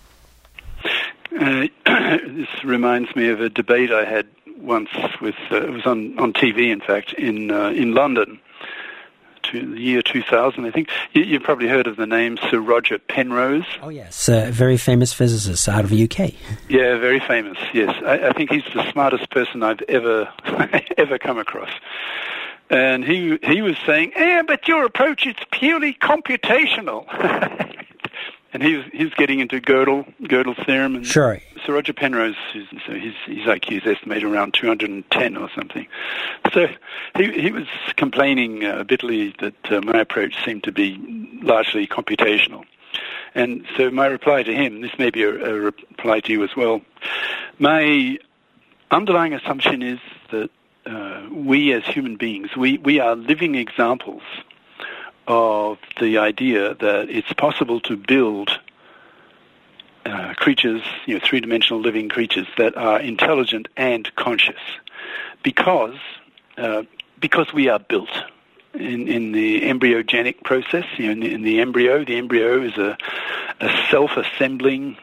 This reminds me of a debate I had once with, it was on TV, in fact, in London, the year 2000, I think. You've probably heard of the name Sir Roger Penrose. Oh, yes. Very famous physicist out of the UK. Yeah, very famous, yes. I think he's the smartest person I've ever come across. And he was saying, but your approach is purely computational. And he's getting into Gödel's theorem. And sure. Sir Roger Penrose, his IQ is estimated around 210 or something. So he was complaining bitterly that my approach seemed to be largely computational. And so my reply to him, this may be a reply to you as well, my underlying assumption is that we as human beings, we are living examples of the idea that it's possible to build creatures, three-dimensional living creatures that are intelligent and conscious, because we are built in the embryogenic process. In the embryo is a self-assembling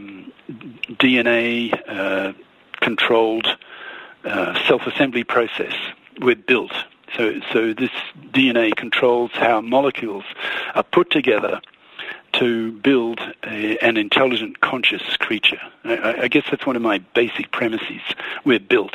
DNA controlled self-assembly process. We're built. So this DNA controls how molecules are put together to build an intelligent, conscious creature. I guess that's one of my basic premises. We're built.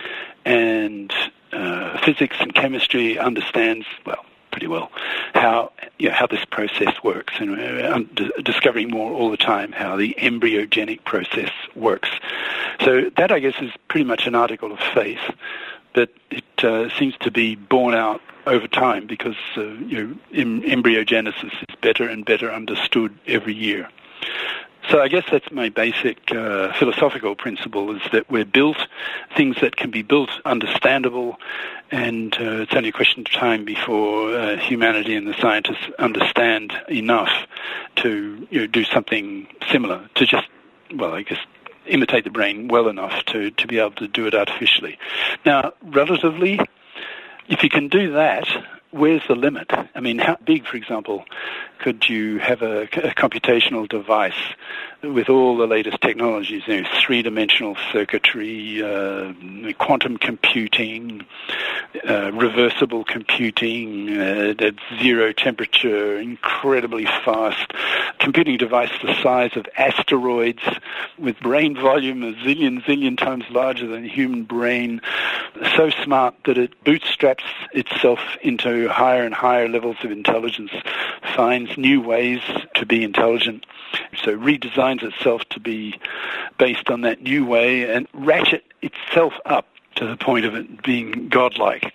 And physics and chemistry understands, pretty well, how this process works. And we're discovering more all the time how the embryogenic process works. So that, I guess, is pretty much an article of faith. But it seems to be borne out over time because embryogenesis is better and better understood every year. So I guess that's my basic philosophical principle, is that we're built, things that can be built, understandable, and it's only a question of time before humanity and the scientists understand enough to do something similar, to just, imitate the brain well enough to be able to do it artificially. Now, relatively, if you can do that, where's the limit? I mean, how big, for example, could you have a computational device with all the latest technologies, three-dimensional circuitry, quantum computing, reversible computing, at zero temperature, incredibly fast, computing device the size of asteroids, with brain volume a zillion times larger than the human brain, so smart that it bootstraps itself into higher and higher levels of intelligence, finds new ways to be intelligent, so redesigns itself to be based on that new way and ratchet itself up to the point of it being godlike.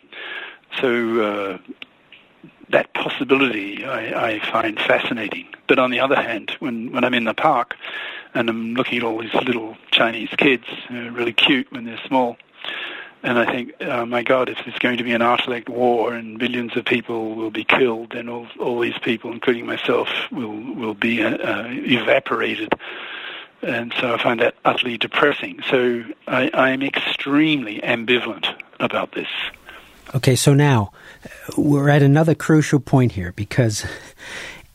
So that possibility I find fascinating. But on the other hand, when I'm in the park and I'm looking at all these little Chinese kids, really cute when they're small, and I think, oh my God, if there's going to be an intellect war and billions of people will be killed, then all these people, including myself, will be evaporated. And so I find that utterly depressing. So I'm extremely ambivalent about this. Okay, so now we're at another crucial point here, because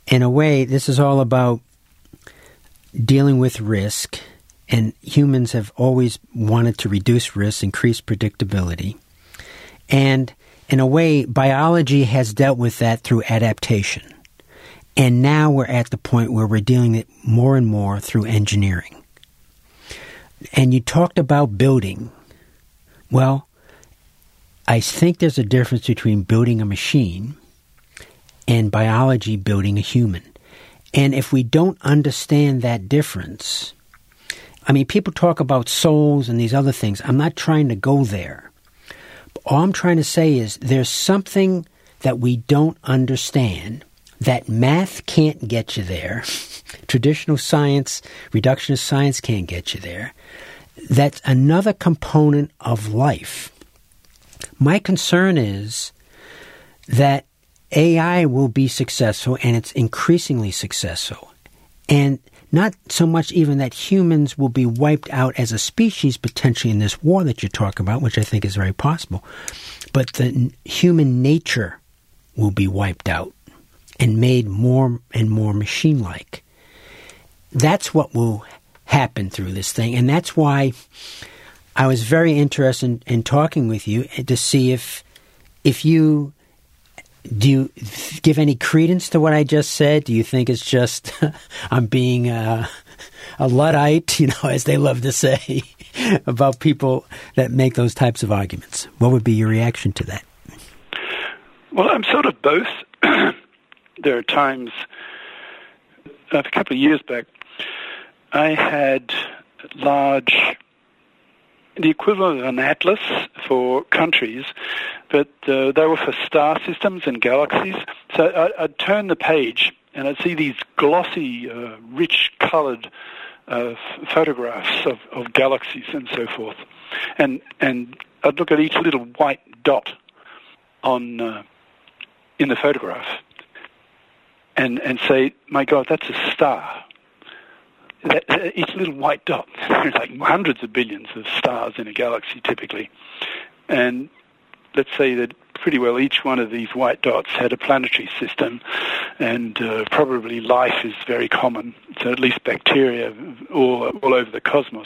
in a way, this is all about dealing with risk, and humans have always wanted to reduce risk, increase predictability. And in a way, biology has dealt with that through adaptation. And now we're at the point where we're dealing it more and more through engineering. And you talked about building. Well, I think there's a difference between building a machine and biology building a human. And if we don't understand that difference, I mean, people talk about souls and these other things. I'm not trying to go there. All I'm trying to say is there's something that we don't understand, that math can't get you there, traditional science, reductionist science can't get you there. That's another component of life. My concern is that AI will be successful, and it's increasingly successful. And not so much even that humans will be wiped out as a species potentially in this war that you're talking about, which I think is very possible, but the human nature will be wiped out and made more and more machine-like. That's what will happen through this thing, and that's why I was very interested in talking with you to see if you... Do you give any credence to what I just said? Do you think it's just I'm being a Luddite, as they love to say, about people that make those types of arguments? What would be your reaction to that? Well, I'm sort of both. There are times, a couple of years back, I had the equivalent of an atlas for countries, but they were for star systems and galaxies. So I'd turn the page and I'd see these glossy, rich coloured photographs of galaxies and so forth. And I'd look at each little white dot in the photograph and say, my God, that's a star. Each little white dot, there's like hundreds of billions of stars in a galaxy typically. And let's say that pretty well each one of these white dots had a planetary system, and probably life is very common, so at least bacteria all over the cosmos.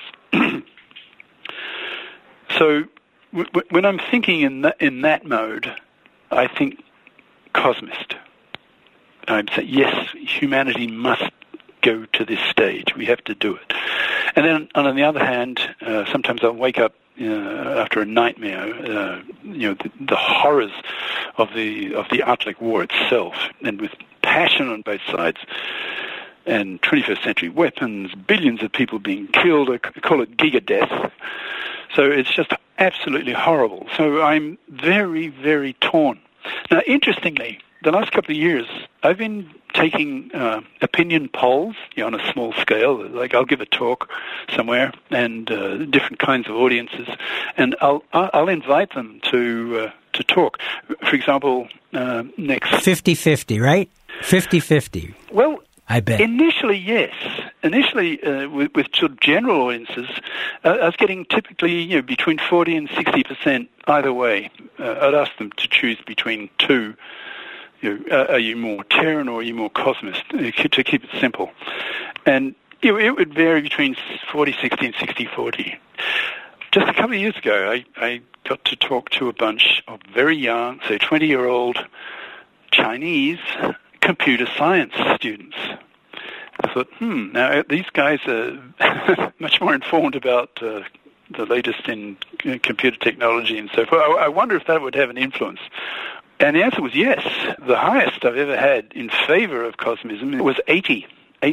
So when I'm thinking in that mode, I think cosmist. I say, yes, humanity must go to this stage. We have to do it. And then, on the other hand, sometimes I'll wake up after a nightmare, the horrors of the Arctic War itself, and with passion on both sides, and 21st century weapons, billions of people being killed. I call it giga death. So it's just absolutely horrible. So I'm very, very torn. Now, interestingly, the last couple of years, I've been taking opinion polls on a small scale. Like I'll give a talk somewhere, and different kinds of audiences, and I'll invite them to talk. For example, next 50-50, right? 50-50. Well, I bet. Initially, yes. Initially, with sort of general audiences, I was getting typically between 40 and 60% either way. I'd ask them to choose between two. Are you more Terran or are you more cosmist, to keep it simple? And it would vary between 40-60 and 60-40. Just a couple of years ago, I got to talk to a bunch of very young, say 20-year-old Chinese computer science students. I thought, now these guys are much more informed about the latest in computer technology and so forth. I wonder if that would have an influence. And the answer was yes. The highest I've ever had in favor of cosmism was 80%.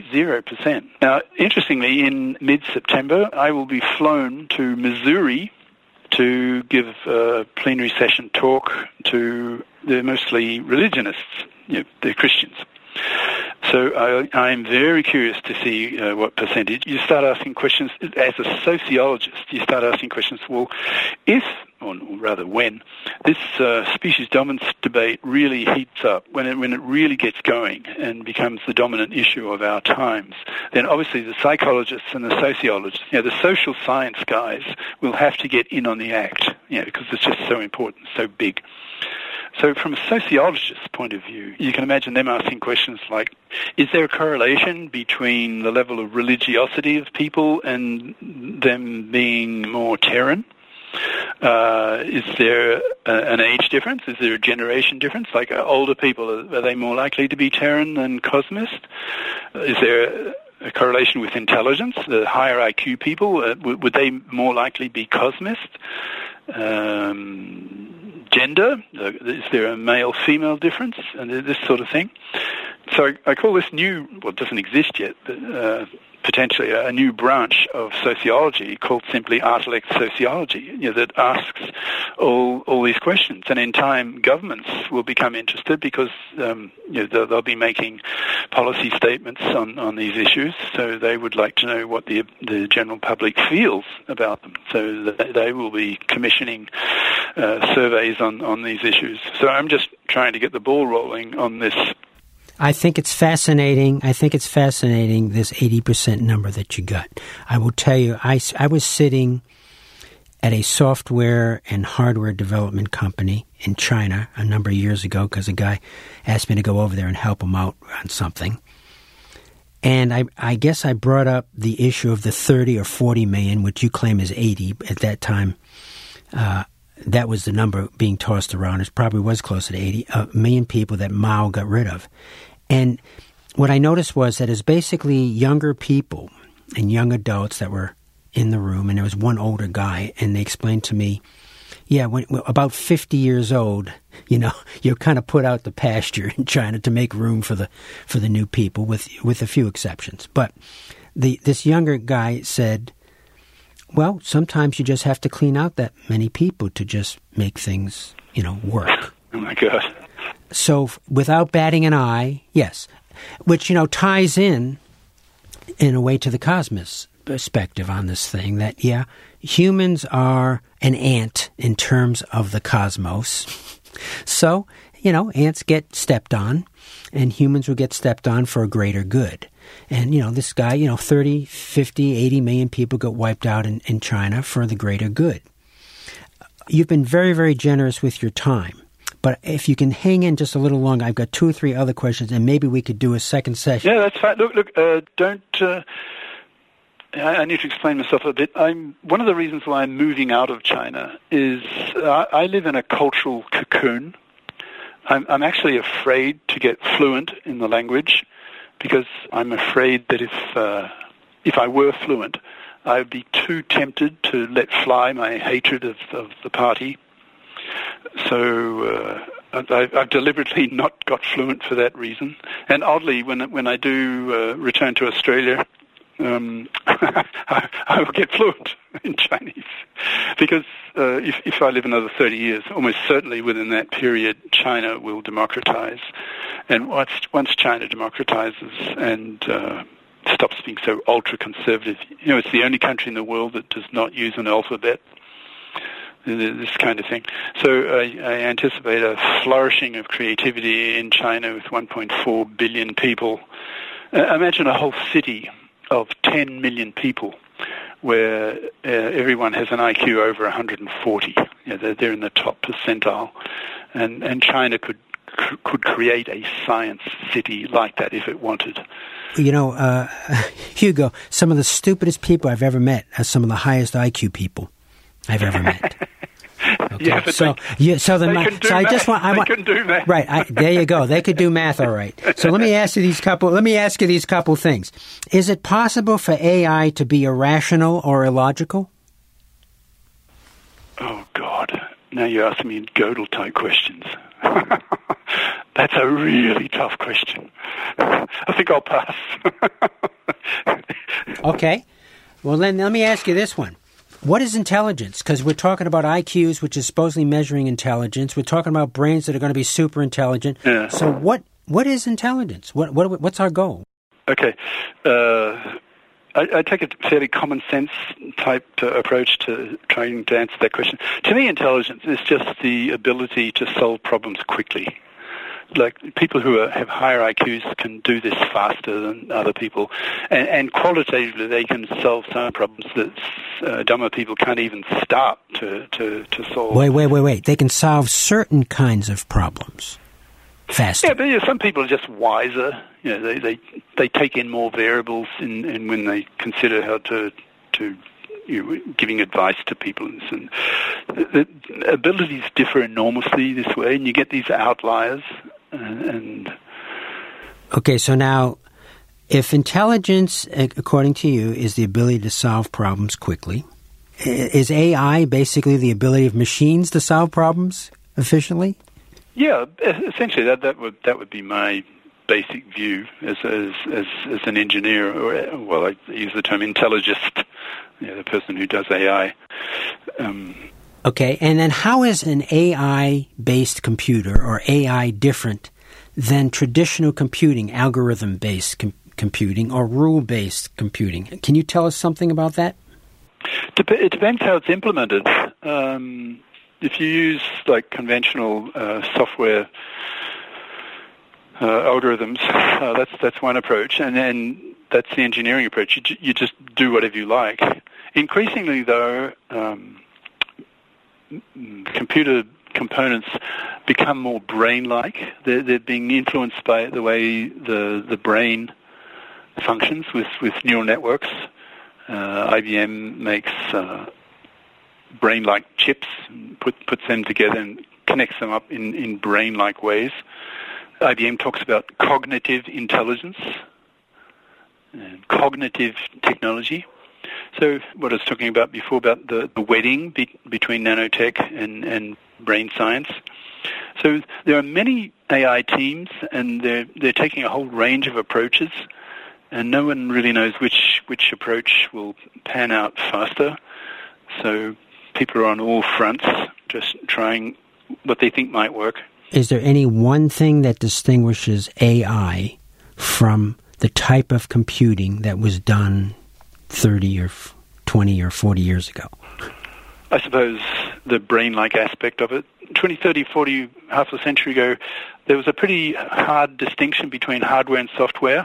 Now, interestingly, in mid-September, I will be flown to Missouri to give a plenary session talk to the mostly religionists, the Christians. So I'm very curious to see what percentage. You start asking questions, as a sociologist, you start asking questions, well, if, or rather when, this species dominance debate really heats up, when it really gets going and becomes the dominant issue of our times, then obviously the psychologists and the sociologists, the social science guys will have to get in on the act, because it's just so important, so big. So from a sociologist's point of view, you can imagine them asking questions like, is there a correlation between the level of religiosity of people and them being more Terran? Is there an age difference? Is there a generation difference? Like older people, are they more likely to be Terran than cosmist? Is there a correlation with intelligence? The higher IQ people, would they more likely be cosmist? Gender, is there a male-female difference? And this sort of thing. So I call this new, well, it doesn't exist yet, but potentially a new branch of sociology called simply art-elect sociology, that asks all these questions. And in time, governments will become interested because they'll be making policy statements on these issues. So they would like to know what the general public feels about them. So they will be commissioning surveys on these issues. So I'm just trying to get the ball rolling on this. I think it's fascinating. This 80% number that you got. I will tell you, I was sitting at a software and hardware development company in China a number of years ago because a guy asked me to go over there and help him out on something. And I guess I brought up the issue of the 30 or 40 million, which you claim is 80. At that time, that was the number being tossed around. It probably was closer to 80 million people that Mao got rid of. And what I noticed was that it's basically younger people and young adults that were in the room, and there was one older guy, and they explained to me, when about 50 years old, you're kind of put out the pasture in China to make room for the new people, with a few exceptions. But this younger guy said, well, sometimes you just have to clean out that many people to just make things, work. Oh, my God. So without batting an eye, yes, which, ties in a way to the cosmos perspective on this thing that, humans are an ant in terms of the cosmos. So, ants get stepped on and humans will get stepped on for a greater good. And, this guy, 30, 50, 80 million people got wiped out in China for the greater good. You've been very, very generous with your time. But if you can hang in just a little longer, I've got 2 or 3 other questions, and maybe we could do a second session. Yeah, that's fine. Look, don't... I need to explain myself a bit. One of the reasons why I'm moving out of China is I live in a cultural cocoon. I'm actually afraid to get fluent in the language because I'm afraid that if I were fluent, I would be too tempted to let fly my hatred of the party. So I've deliberately not got fluent for that reason. And oddly, when I do return to Australia, I will get fluent in Chinese because if I live another 30 years, almost certainly within that period, China will democratize. And once China democratizes and stops being so ultra-conservative, it's the only country in the world that does not use an alphabet, this kind of thing. So I anticipate a flourishing of creativity in China with 1.4 billion people. Imagine a whole city of 10 million people where everyone has an IQ over 140. They're in the top percentile. And China could create a science city like that if it wanted. Hugo, some of the stupidest people I've ever met are some of the highest IQ people I've ever met. Okay. Yeah, but they can do math. Right, there you go. They could do math, all right. So let me ask you these couple things. Is it possible for AI to be irrational or illogical? Oh God! Now you're asking me Gödel type questions. That's a really tough question. I think I'll pass. Okay. Well, then let me ask you this one. What is intelligence? Because we're talking about IQs, which is supposedly measuring intelligence. We're talking about brains that are going to be super intelligent. Yeah. So what is intelligence? What's our goal? Okay. I take a fairly common sense type approach to trying to answer that question. To me, intelligence is just the ability to solve problems quickly. like people who have higher IQs can do this faster than other people, and qualitatively they can solve some problems that dumber people can't even start to solve. Wait. They can solve certain kinds of problems faster. Yeah, but some people are just wiser. They take in more variables in when they consider how to giving advice to people. And the abilities differ enormously this way, and you get these outliers. Okay, so now, if intelligence, according to you, is the ability to solve problems quickly, is AI basically the ability of machines to solve problems efficiently? Yeah, essentially that would be my basic view as an engineer, or I use the term intelligist, the person who does AI. Okay, and then how is an AI-based computer or AI different than traditional computing, algorithm-based computing, or rule-based computing? Can you tell us something about that? It depends how it's implemented. If you use like conventional software algorithms, that's one approach, and then that's the engineering approach. You just do whatever you like. Increasingly, though, computer components become more brain-like. They're being influenced by the way the brain functions with neural networks. IBM makes brain-like chips, and puts them together and connects them up in brain-like ways. IBM talks about cognitive intelligence and cognitive technology. So what I was talking about before about the wedding between nanotech and brain science. So there are many AI teams, and they're taking a whole range of approaches, and no one really knows which approach will pan out faster. So people are on all fronts just trying what they think might work. Is there any one thing that distinguishes AI from the type of computing that was done 30 or 20 or 40 years ago? I suppose the brain-like aspect of it. 20, 30, 40, half a century ago, there was a pretty hard distinction between hardware and software.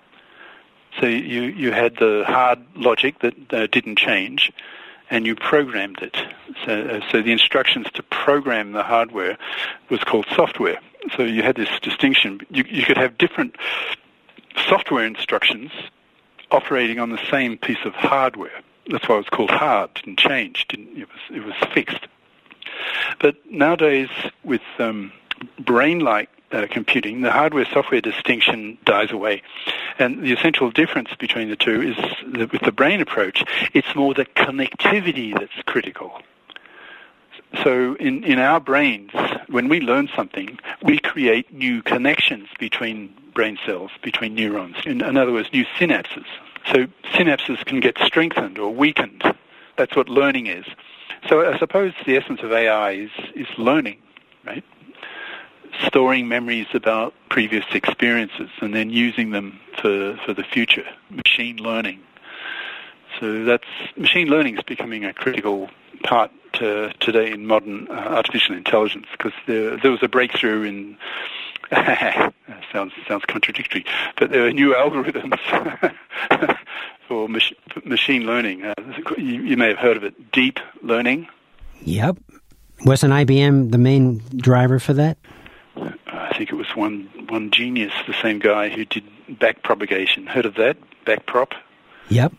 So you had the hard logic that didn't change, and you programmed it. So the instructions to program the hardware was called software. So you had this distinction. You could have different software instructions operating on the same piece of hardware. That's why it was called hard. Didn't change. It was fixed. But nowadays, with brain-like computing, the hardware-software distinction dies away. And the essential difference between the two is that with the brain approach, it's more the connectivity that's critical. So in our brains, when we learn something, we create new connections between brain cells, between neurons. In other words, new synapses. So synapses can get strengthened or weakened. That's what learning is. So I suppose the essence of AI is learning, right? Storing memories about previous experiences and then using them for the future. Machine learning. So machine learning is becoming a critical part today in modern artificial intelligence, because there was a breakthrough in sounds contradictory, but there are new algorithms for machine learning. You may have heard of it, deep learning. Yep. Wasn't IBM the main driver for that? I think it was one genius, the same guy who did backpropagation. Heard of that? Backprop? Yep.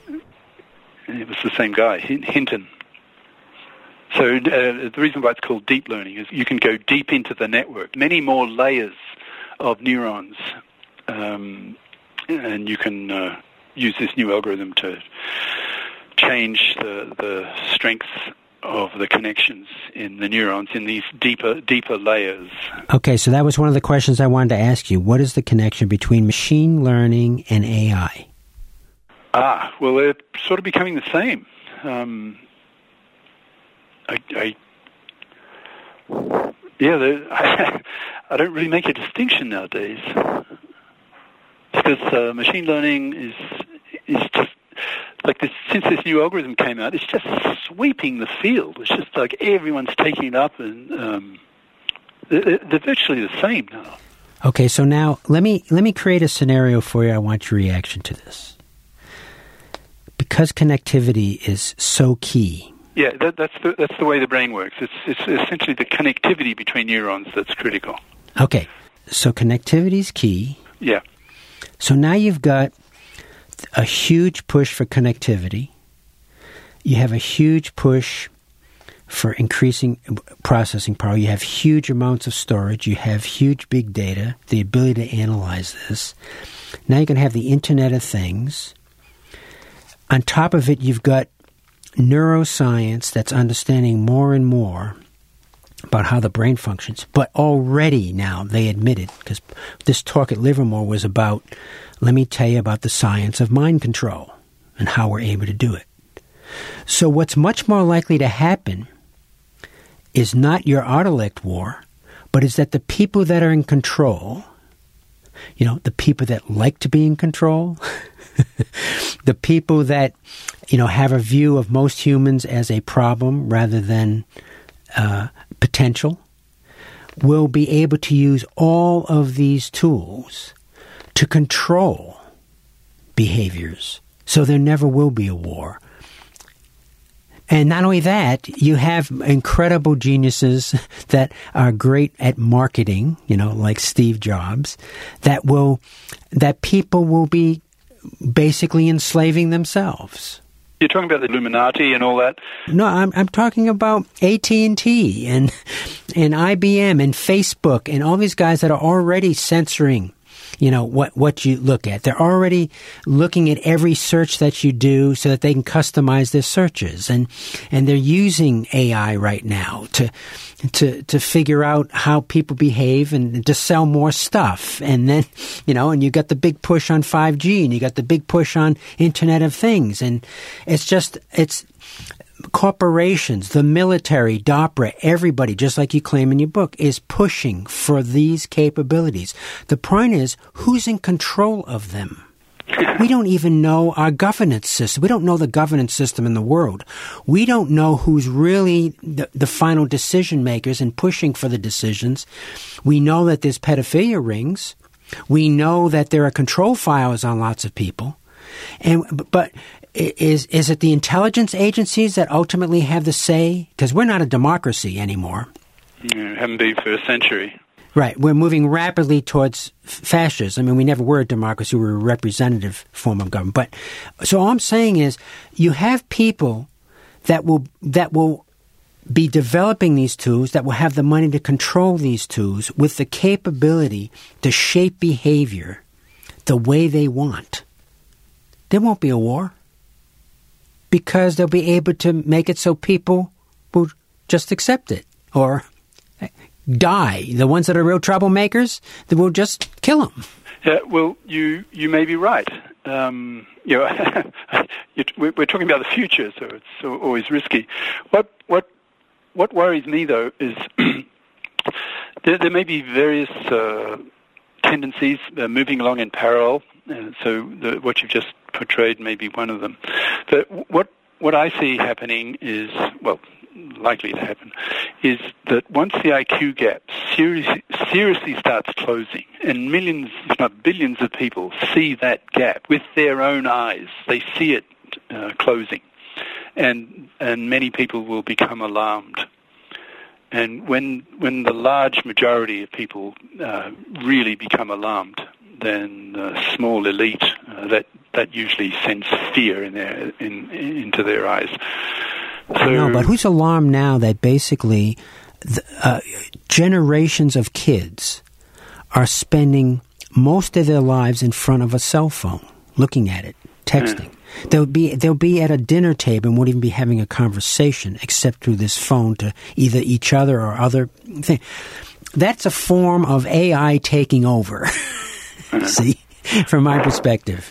It was the same guy, Hinton. So the reason why it's called deep learning is you can go deep into the network, many more layers of neurons, and you can use this new algorithm to change the strength of the connections in the neurons in these deeper layers. Okay, so that was one of the questions I wanted to ask you. What is the connection between machine learning and AI? Well, they're sort of becoming the same. I don't really make a distinction nowadays, because machine learning is just like this. Since this new algorithm came out, it's just sweeping the field. It's just like everyone's taking it up, and They're virtually the same now. Okay, so now let me create a scenario for you. I want your reaction to this. Because connectivity is so key. Yeah, that's the way the brain works. It's essentially the connectivity between neurons that's critical. Okay, so connectivity is key. Yeah. So now you've got a huge push for connectivity. You have a huge push for increasing processing power. You have huge amounts of storage. You have huge big data, the ability to analyze this. Now you can have the Internet of Things. On top of it, you've got neuroscience that's understanding more and more about how the brain functions. But already now, they admitted, because this talk at Livermore was about, let me tell you about the science of mind control and how we're able to do it. So what's much more likely to happen is not your autolect war, but is that the people that are in control, the people that like to be in control, the people that, have a view of most humans as a problem rather than potential, will be able to use all of these tools to control behaviors. So there never will be a war. And not only that, you have incredible geniuses that are great at marketing, like Steve Jobs, that people will be basically enslaving themselves. You're talking about the Illuminati and all that? No, I'm talking about AT&T and IBM and Facebook and all these guys that are already censoring what you look at. They're already looking at every search that you do so that they can customize their searches. And they're using AI right now to figure out how people behave and to sell more stuff. And then, and you got the big push on 5G and you got the big push on Internet of Things. And it's corporations, the military, DARPA, everybody, just like you claim in your book, is pushing for these capabilities. The point is, who's in control of them? We don't even know our governance system. We don't know the governance system in the world. We don't know who's really the final decision makers and pushing for the decisions. We know that there's pedophilia rings. We know that there are control files on lots of people. But is it the intelligence agencies that ultimately have the say? Because we're not a democracy anymore. Haven't been for a century. Right. We're moving rapidly towards fascism. I mean, we never were a democracy. We were a representative form of government. But so all I'm saying is you have people that will be developing these tools, that will have the money to control these tools with the capability to shape behavior the way they want. There won't be a war because they'll be able to make it so people will just accept it or die. The ones that are real troublemakers, they will just kill them. Yeah, well, you may be right. We're talking about the future, so it's always risky. What worries me though is there may be various tendencies moving along in parallel. So what you've just portrayed may be one of them. But what I see happening is, likely to happen, is that once the IQ gap seriously starts closing, and millions, if not billions of people see that gap with their own eyes, they see it closing, and many people will become alarmed. And when the large majority of people really become alarmed, then the small elite that usually sends fear into their eyes. So, no, but who's alarmed now that basically generations of kids are spending most of their lives in front of a cell phone, looking at it, texting. Yeah. They'll be at a dinner table and won't even be having a conversation except through this phone to either each other or other thing. That's a form of AI taking over. See, from my perspective.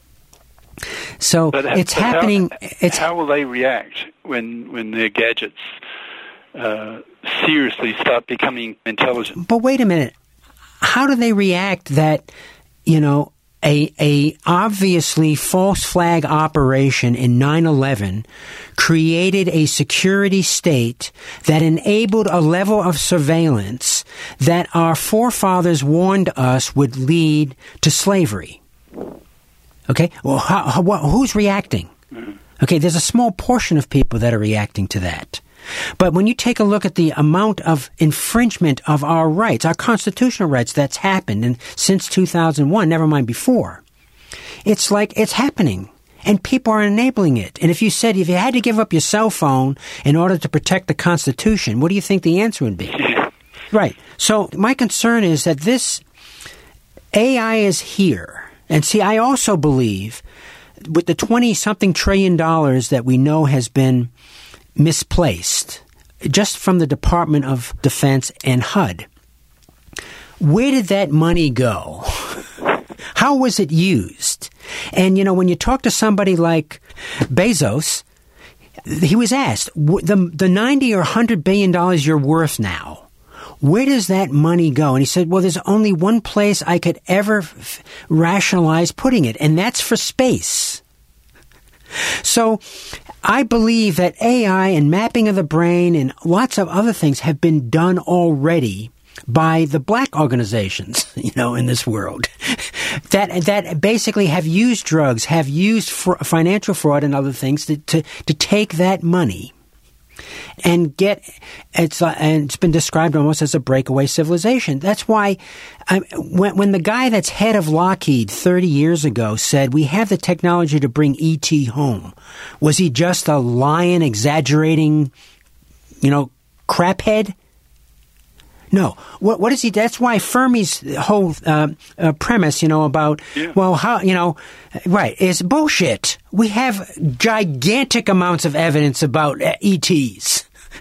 So it's happening. How will they react when their gadgets seriously start becoming intelligent? But wait a minute. How do they react that, a obviously false flag operation in 9/11 created a security state that enabled a level of surveillance that our forefathers warned us would lead to slavery. Okay? Well, who's reacting? Okay, there's a small portion of people that are reacting to that. But when you take a look at the amount of infringement of our rights, our constitutional rights that's happened since 2001, never mind before, it's like it's happening. And people are enabling it. And if you had to give up your cell phone in order to protect the Constitution, what do you think the answer would be? Right. So my concern is that this AI is here. And see, I also believe with the 20-something trillion dollars that we know has been misplaced, just from the Department of Defense and HUD, where did that money go? How was it used? And, when you talk to somebody like Bezos, he was asked, the 90 or $100 billion you're worth now, where does that money go? And he said, well, there's only one place I could ever rationalize putting it, and that's for space. So I believe that AI and mapping of the brain and lots of other things have been done already by the black organizations, in this world that basically have used drugs, have used financial fraud and other things to take that money and it's been described almost as a breakaway civilization. That's why when the guy that's head of Lockheed 30 years ago said, we have the technology to bring E.T. home, was he just a lying, exaggerating, craphead? No. What is he? That's why Fermi's whole premise, about, well, how, right, is bullshit. We have gigantic amounts of evidence about ETs.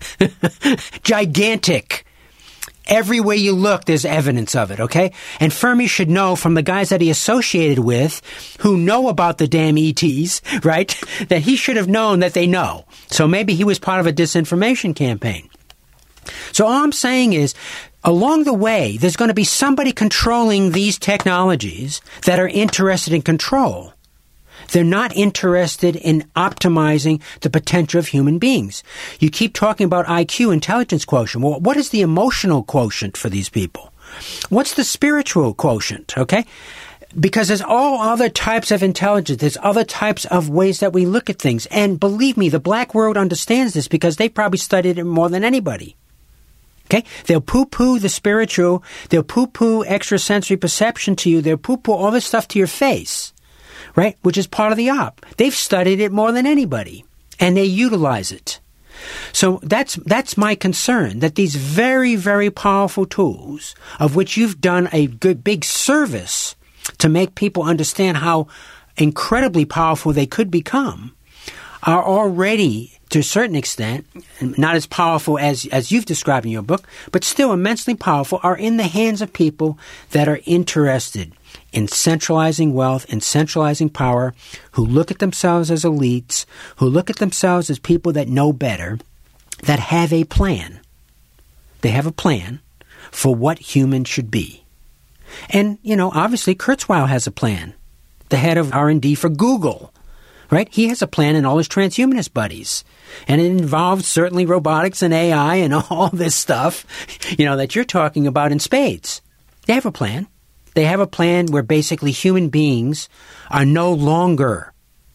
Gigantic. Everywhere you look, there's evidence of it, okay? And Fermi should know from the guys that he associated with who know about the damn ETs, right, that he should have known that they know. So maybe he was part of a disinformation campaign. So all I'm saying is, along the way, there's going to be somebody controlling these technologies that are interested in control. They're not interested in optimizing the potential of human beings. You keep talking about IQ, intelligence quotient. Well, what is the emotional quotient for these people? What's the spiritual quotient, okay? Because there's all other types of intelligence. There's other types of ways that we look at things. And believe me, the black world understands this because they probably studied it more than anybody. Okay? They'll poo-poo the spiritual. They'll poo-poo extrasensory perception to you. They'll poo-poo all this stuff to your face, right? Which is part of the op. They've studied it more than anybody, and they utilize it. So that's my concern, that these very, very powerful tools, of which you've done a good big service to make people understand how incredibly powerful they could become, are already, to a certain extent, not as powerful as you've described in your book, but still immensely powerful, are in the hands of people that are interested in centralizing wealth and centralizing power, who look at themselves as elites, who look at themselves as people that know better, that have a plan. They have a plan for what humans should be. And, obviously Kurzweil has a plan, the head of R&D for Google. Right? He has a plan in all his transhumanist buddies. And it involves certainly robotics and AI and all this stuff, that you're talking about in spades. They have a plan. They have a plan where basically human beings are no longer.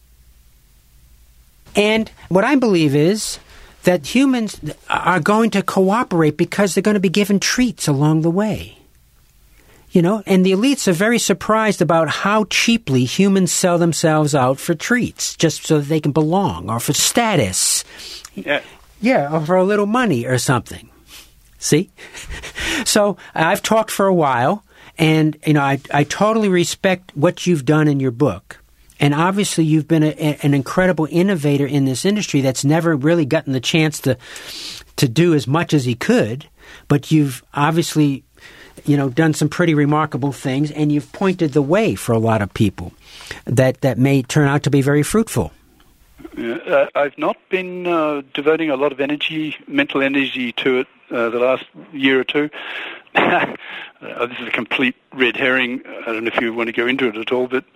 And what I believe is that humans are going to cooperate because they're going to be given treats along the way. And the elites are very surprised about how cheaply humans sell themselves out for treats, just so that they can belong, or for status. Yeah, or for a little money or something. See? So I've talked for a while, and, I totally respect what you've done in your book. And obviously you've been an incredible innovator in this industry that's never really gotten the chance to do as much as he could, but you've obviously done some pretty remarkable things, and you've pointed the way for a lot of people that may turn out to be very fruitful. I've not been devoting a lot of mental energy to it the last year or two. this is a complete red herring. I don't know if you want to go into it at all, but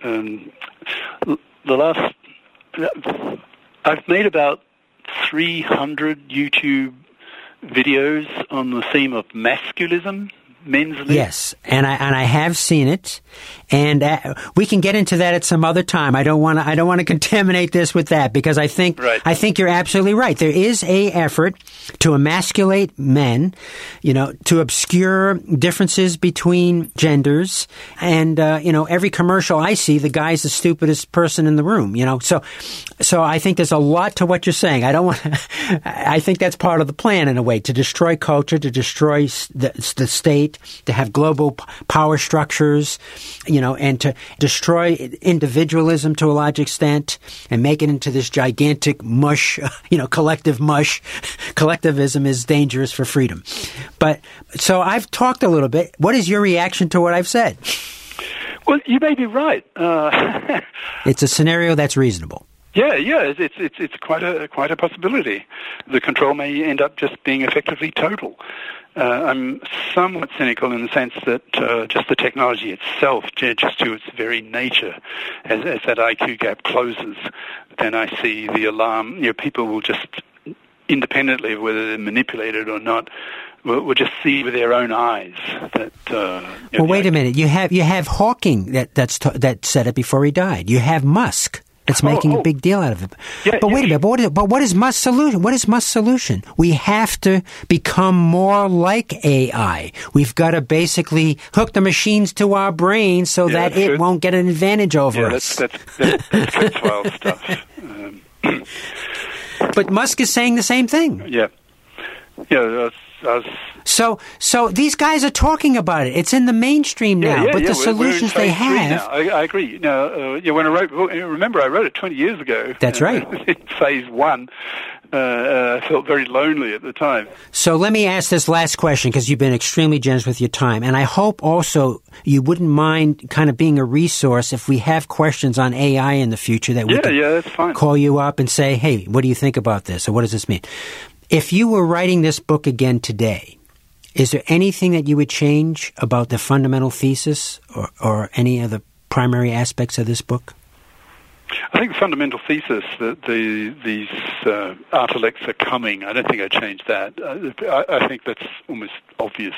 I've made about 300 YouTube videos on the theme of masculism, men's lib. Yes, and I have seen it, and we can get into that at some other time. I don't want to contaminate this with that, because I think you're absolutely right. There is a effort to emasculate men, to obscure differences between genders, and every commercial I see, the guy's the stupidest person in the room. So I think there's a lot to what you're saying. I think that's part of the plan, in a way, to destroy culture, to destroy the state, to have global power structures, and to destroy individualism to a large extent and make it into this gigantic mush, collective mush. Collectivism is dangerous for freedom. But so I've talked a little bit. What is your reaction to what I've said? Well, you may be right. It's a scenario that's reasonable. Yeah, it's quite a possibility. The control may end up just being effectively total. I'm somewhat cynical in the sense that just the technology itself, just to its very nature, as that IQ gap closes, then I see the alarm. People will just, independently of whether they're manipulated or not, will just see with their own eyes that. Well, wait a minute. You have Hawking that said it before he died. You have Musk. It's making a big deal out of it. Yeah, but wait a minute. But what is Musk's solution? What is Musk's solution? We have to become more like AI. We've got to basically hook the machines to our brains so that it won't get an advantage over us. That's Kurzweil stuff. But Musk is saying the same thing. Yeah. So these guys are talking about it. It's in the mainstream now, but the solutions they have. I agree. When I wrote it 20 years ago. That's right. Phase 1. I felt very lonely at the time. So let me ask this last question, because you've been extremely generous with your time, and I hope also you wouldn't mind kind of being a resource if we have questions on AI in the future that we can that's fine. Call you up and say, hey, what do you think about this, or what does this mean? If you were writing this book again today, is there anything that you would change about the fundamental thesis or any of the primary aspects of this book? I think the fundamental thesis that these artilects are coming, I don't think I'd change that. I think that's almost obvious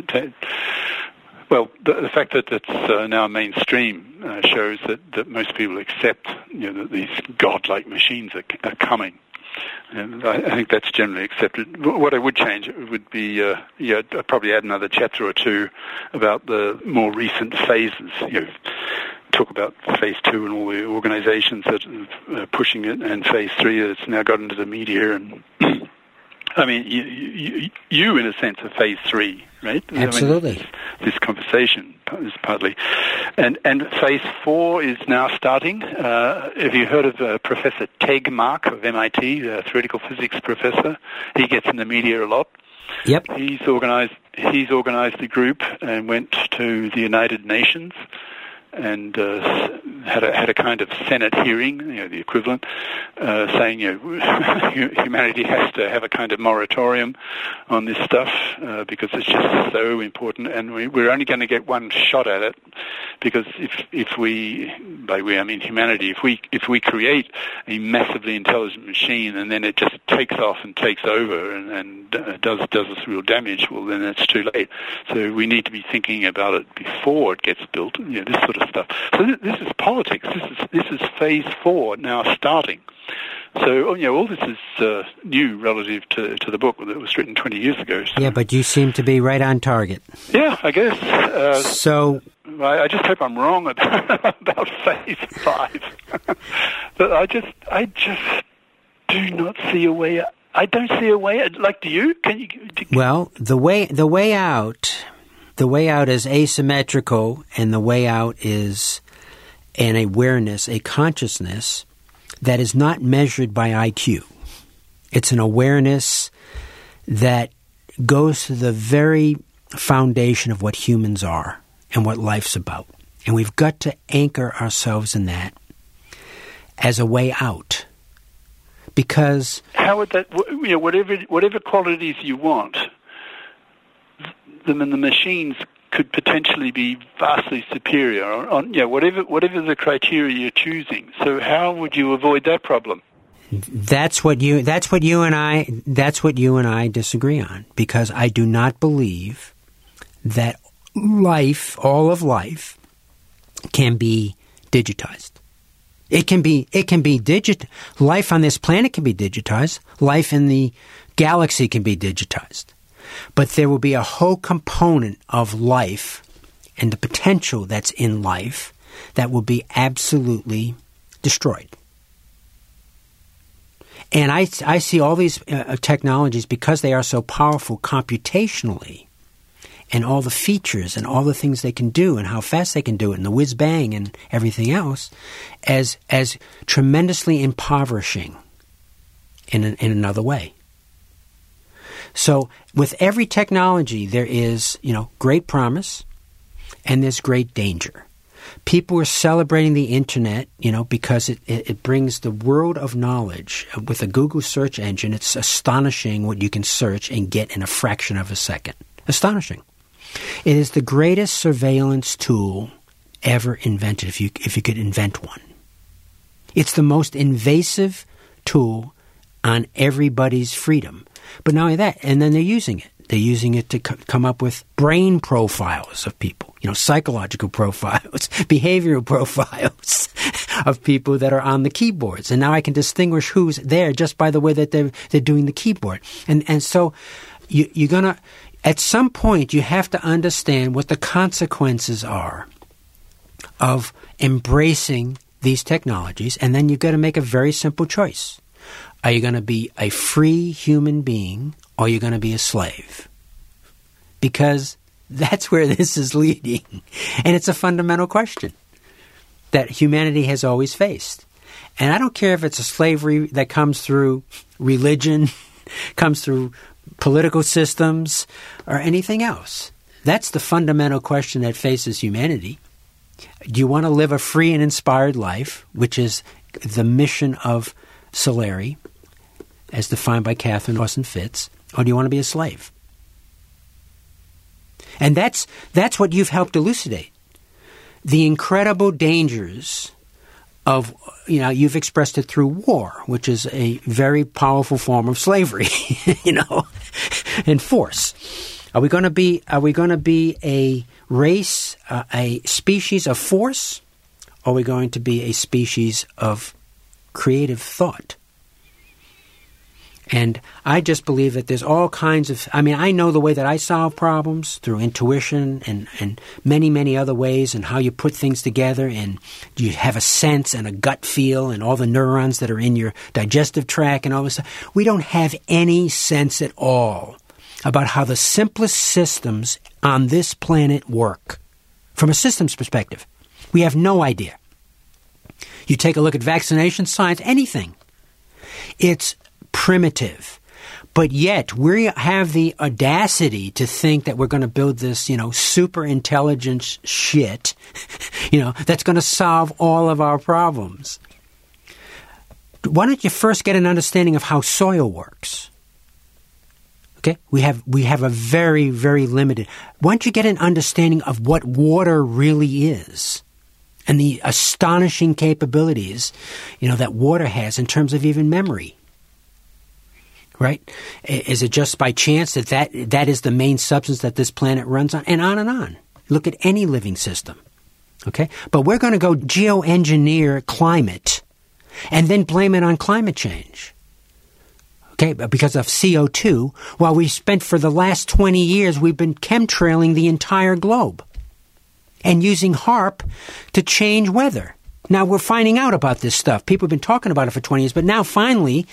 well, the fact that it's now mainstream shows that most people accept that these godlike machines are coming. And I think that's generally accepted. What I would change would be, I'd probably add another chapter or two about the more recent phases. Talk about phase 2 and all the organizations that are pushing it, and phase 3 that's now got into the media. And I mean, you in a sense are phase 3, right? Absolutely. I mean, this conversation is partly, and phase 4 is now starting. Have you heard of Professor Teg Mark of MIT, a theoretical physics professor? He gets in the media a lot. Yep. He's organized a group and went to the United Nations and had a kind of Senate hearing, the equivalent, saying humanity has to have a kind of moratorium on this stuff because it's just so important, and we're only going to get one shot at it, because if we, by we I mean humanity, if we create a massively intelligent machine and then it just takes off and takes over and does us real damage, well then it's too late. So we need to be thinking about it before it gets built. This sort of stuff. So this is politics. This is phase 4 now starting. So all this is new relative to the book that was written 20 years ago. So. Yeah, but you seem to be right on target. Yeah, I guess. So I just hope I'm wrong about phase 5. But I just do not see a way. I don't see a way. Like, do you? Can you? Well, the way out is asymmetrical, and the way out is an awareness, a consciousness that is not measured by IQ. It's an awareness that goes to the very foundation of what humans are and what life's about. And we've got to anchor ourselves in that as a way out. Because how would that, whatever qualities you want, them and the machines could potentially be vastly superior on whatever the criteria you're choosing. So how would you avoid that problem? That's what you and I disagree on, because I do not believe that all of life can be digitized. It can be life on this planet can be digitized. Life in the galaxy can be digitized. But there will be a whole component of life and the potential that's in life that will be absolutely destroyed. And I see all these technologies, because they are so powerful computationally, and all the features and all the things they can do and how fast they can do it and the whiz-bang and everything else, as tremendously impoverishing in another way. So with every technology, there is, great promise and there's great danger. People are celebrating the internet, because it brings the world of knowledge. With a Google search engine, it's astonishing what you can search and get in a fraction of a second. Astonishing. It is the greatest surveillance tool ever invented, if you could invent one. It's the most invasive tool on everybody's freedom. But not only that, and then they're using it. They're using it to come up with brain profiles of people, psychological profiles, behavioral profiles of people that are on the keyboards. And now I can distinguish who's there just by the way that they're doing the keyboard. And so you're going to, at some point, you have to understand what the consequences are of embracing these technologies. And then you've got to make a very simple choice. Are you going to be a free human being, or are you going to be a slave? Because that's where this is leading. And it's a fundamental question that humanity has always faced. And I don't care if it's a slavery that comes through religion, comes through political systems, or anything else. That's the fundamental question that faces humanity. Do you want to live a free and inspired life, which is the mission of Solari, as defined by Catherine Austin Fitts, or do you want to be a slave? And that's what you've helped elucidate. The incredible dangers of, you've expressed it through war, which is a very powerful form of slavery, and force. Are we going to be a race, a species of force, or are we going to be a species of creative thought? And I just believe that there's all kinds of, I know the way that I solve problems through intuition and many, many other ways, and how you put things together, and you have a sense and a gut feel and all the neurons that are in your digestive tract and all this stuff. We don't have any sense at all about how the simplest systems on this planet work from a systems perspective. We have no idea. You take a look at vaccination science, anything. It's primitive. But yet we have the audacity to think that we're going to build this, super intelligent shit, that's going to solve all of our problems. Why don't you first get an understanding of how soil works? Okay? We have a very, very limited. Why don't you get an understanding of what water really is? And the astonishing capabilities, that water has in terms of even memory. Right? Is it just by chance that is the main substance that this planet runs on? And on and on. Look at any living system. Okay? But we're going to go geoengineer climate and then blame it on climate change. Okay? Because of CO2, while we spent for the last 20 years, we've been chemtrailing the entire globe and using HAARP to change weather. Now, we're finding out about this stuff. People have been talking about it for 20 years, but now finally,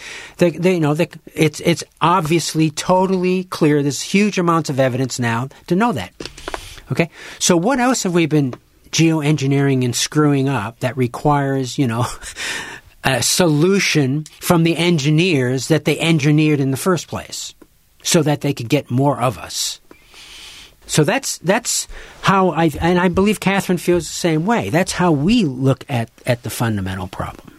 it's obviously totally clear. There's huge amounts of evidence now to know that. Okay? So what else have we been geoengineering and screwing up that requires, a solution from the engineers that they engineered in the first place so that they could get more of us? So that's how I believe Catherine feels the same way. That's how we look at the fundamental problem.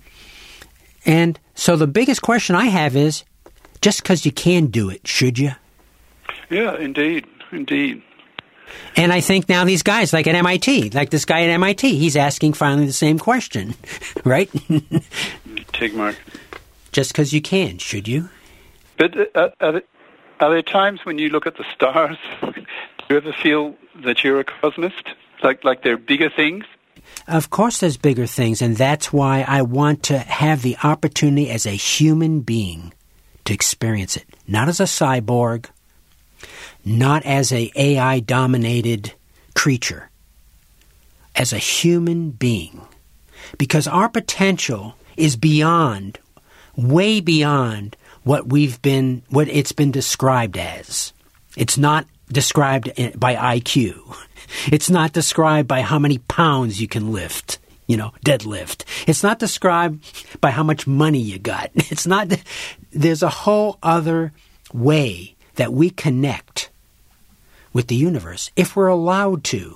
And so the biggest question I have is, just because you can do it, should you? Yeah, indeed. indeed. And I think now these guys, like at MIT, like this guy at MIT, he's asking finally the same question, right? Tick mark. Just because you can, should you? But are there times when you look at the stars, do you ever feel that you're a cosmist? Like there are bigger things? Of course there's bigger things, and that's why I want to have the opportunity as a human being to experience it. Not as a cyborg, not as a AI-dominated creature, as a human being. Because our potential is beyond, way beyond what it's been described as. It's not described by IQ. It's not described by how many pounds you can lift, deadlift. It's not described by how much money you got. It's not, there's a whole other way that we connect with the universe, if we're allowed to,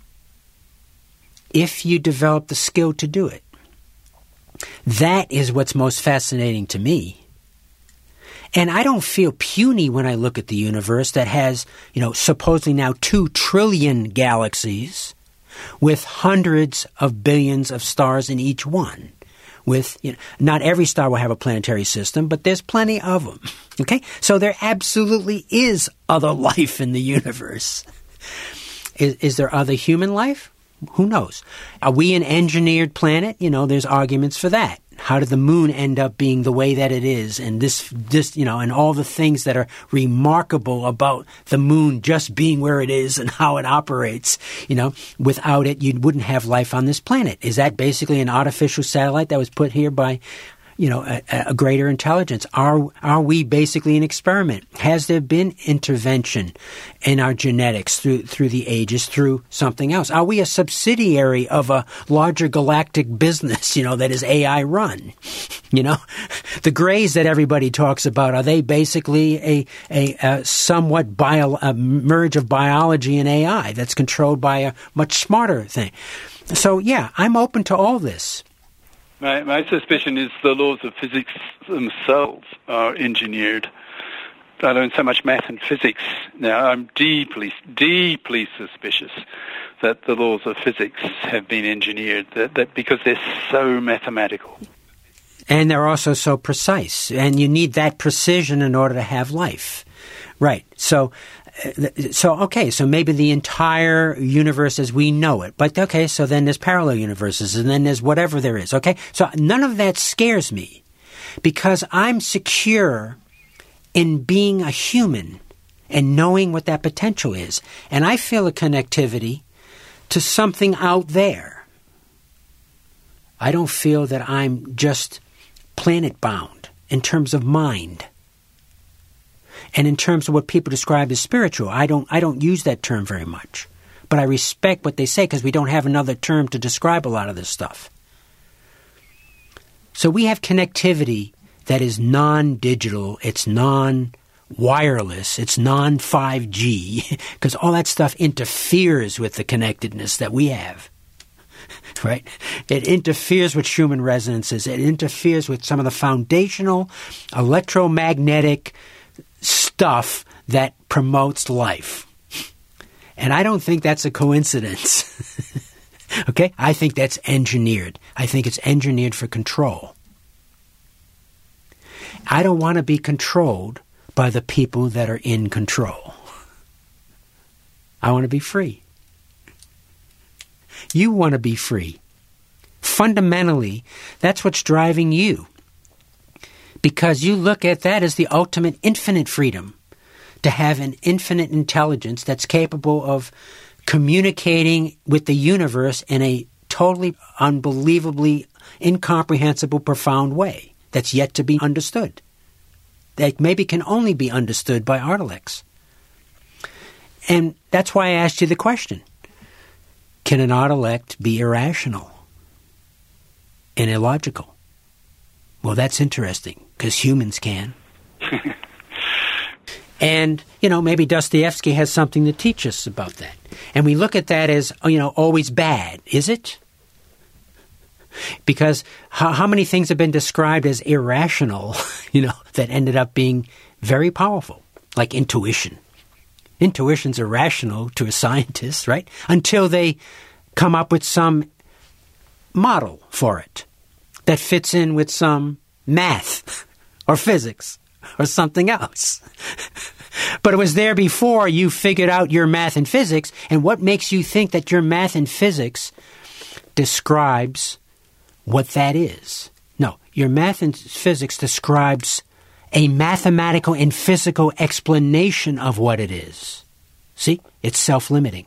if you develop the skill to do it. That is what's most fascinating to me. And I don't feel puny when I look at the universe that has, supposedly now 2 trillion galaxies with hundreds of billions of stars in each one. With, not every star will have a planetary system, but there's plenty of them. Okay? So there absolutely is other life in the universe. Is there other human life? Who knows? Are we an engineered planet? There's arguments for that. How did the moon end up being the way that it is? And this, and all the things that are remarkable about the moon just being where it is and how it operates. Without it, you wouldn't have life on this planet. Is that basically an artificial satellite that was put here by, a greater intelligence? Are we basically an experiment? Has there been intervention in our genetics through the ages, through something else? Are we a subsidiary of a larger galactic business, that is AI run? The Greys that everybody talks about, are they basically a somewhat a merge of biology and AI that's controlled by a much smarter thing? So yeah, I'm open to all this. My suspicion is the laws of physics themselves are engineered. I learned so much math and physics. Now I'm deeply, deeply suspicious that the laws of physics have been engineered, that because they're so mathematical. And they're also so precise. And you need that precision in order to have life. Right. So maybe the entire universe as we know it. But, okay, so then there's parallel universes, and then there's whatever there is, okay? So none of that scares me, because I'm secure in being a human and knowing what that potential is. And I feel a connectivity to something out there. I don't feel that I'm just planet-bound in terms of mind. And in terms of what people describe as spiritual, I don't use that term very much. But I respect what they say because we don't have another term to describe a lot of this stuff. So we have connectivity that is non-digital, it's non-wireless, it's non-5G, because all that stuff interferes with the connectedness that we have. Right? It interferes with Schumann resonances. It interferes with some of the foundational electromagnetic stuff that promotes life. And I don't think that's a coincidence. Okay? I think that's engineered. I think it's engineered for control. I don't want to be controlled by the people that are in control. I want to be free. You want to be free. Fundamentally, that's what's driving you. Because you look at that as the ultimate infinite freedom, to have an infinite intelligence that's capable of communicating with the universe in a totally, unbelievably, incomprehensible, profound way that's yet to be understood. That maybe can only be understood by Artilects. And that's why I asked you the question. Can an Artilect be irrational and illogical? Well, that's interesting, because humans can. And, maybe Dostoevsky has something to teach us about that. And we look at that as, always bad. Is it? Because how many things have been described as irrational, that ended up being very powerful, like intuition. Intuition's irrational to a scientist, right? Until they come up with some model for it that fits in with some math or physics or something else. But it was there before you figured out your math and physics, and what makes you think that your math and physics describes what that is? No, your math and physics describes a mathematical and physical explanation of what it is. See? It's self-limiting.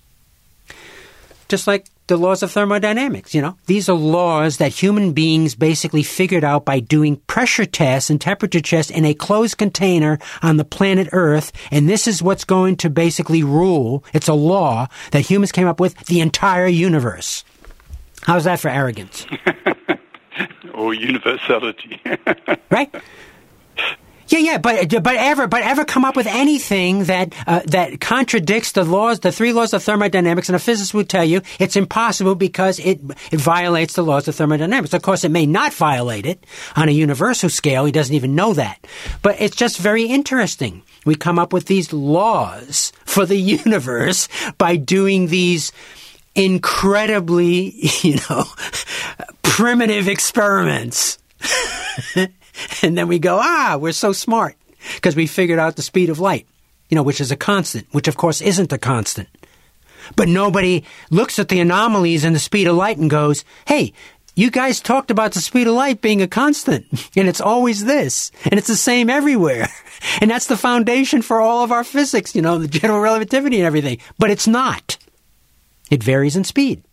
Just like the laws of thermodynamics, These are laws that human beings basically figured out by doing pressure tests and temperature tests in a closed container on the planet Earth, and this is what's going to basically rule. It's a law that humans came up with the entire universe. How's that for arrogance? Or universality. Right? Yeah, but ever come up with anything that contradicts the 3 laws of thermodynamics, and a physicist would tell you it's impossible because it violates the laws of thermodynamics. Of course, it may not violate it on a universal scale. He doesn't even know that. But it's just very interesting. We come up with these laws for the universe by doing these incredibly, primitive experiments. And then we go, we're so smart because we figured out the speed of light, which is a constant, which of course isn't a constant. But nobody looks at the anomalies in the speed of light and goes, hey, you guys talked about the speed of light being a constant, and it's always this, and it's the same everywhere. And that's the foundation for all of our physics, the general relativity and everything. But it's not. It varies in speed.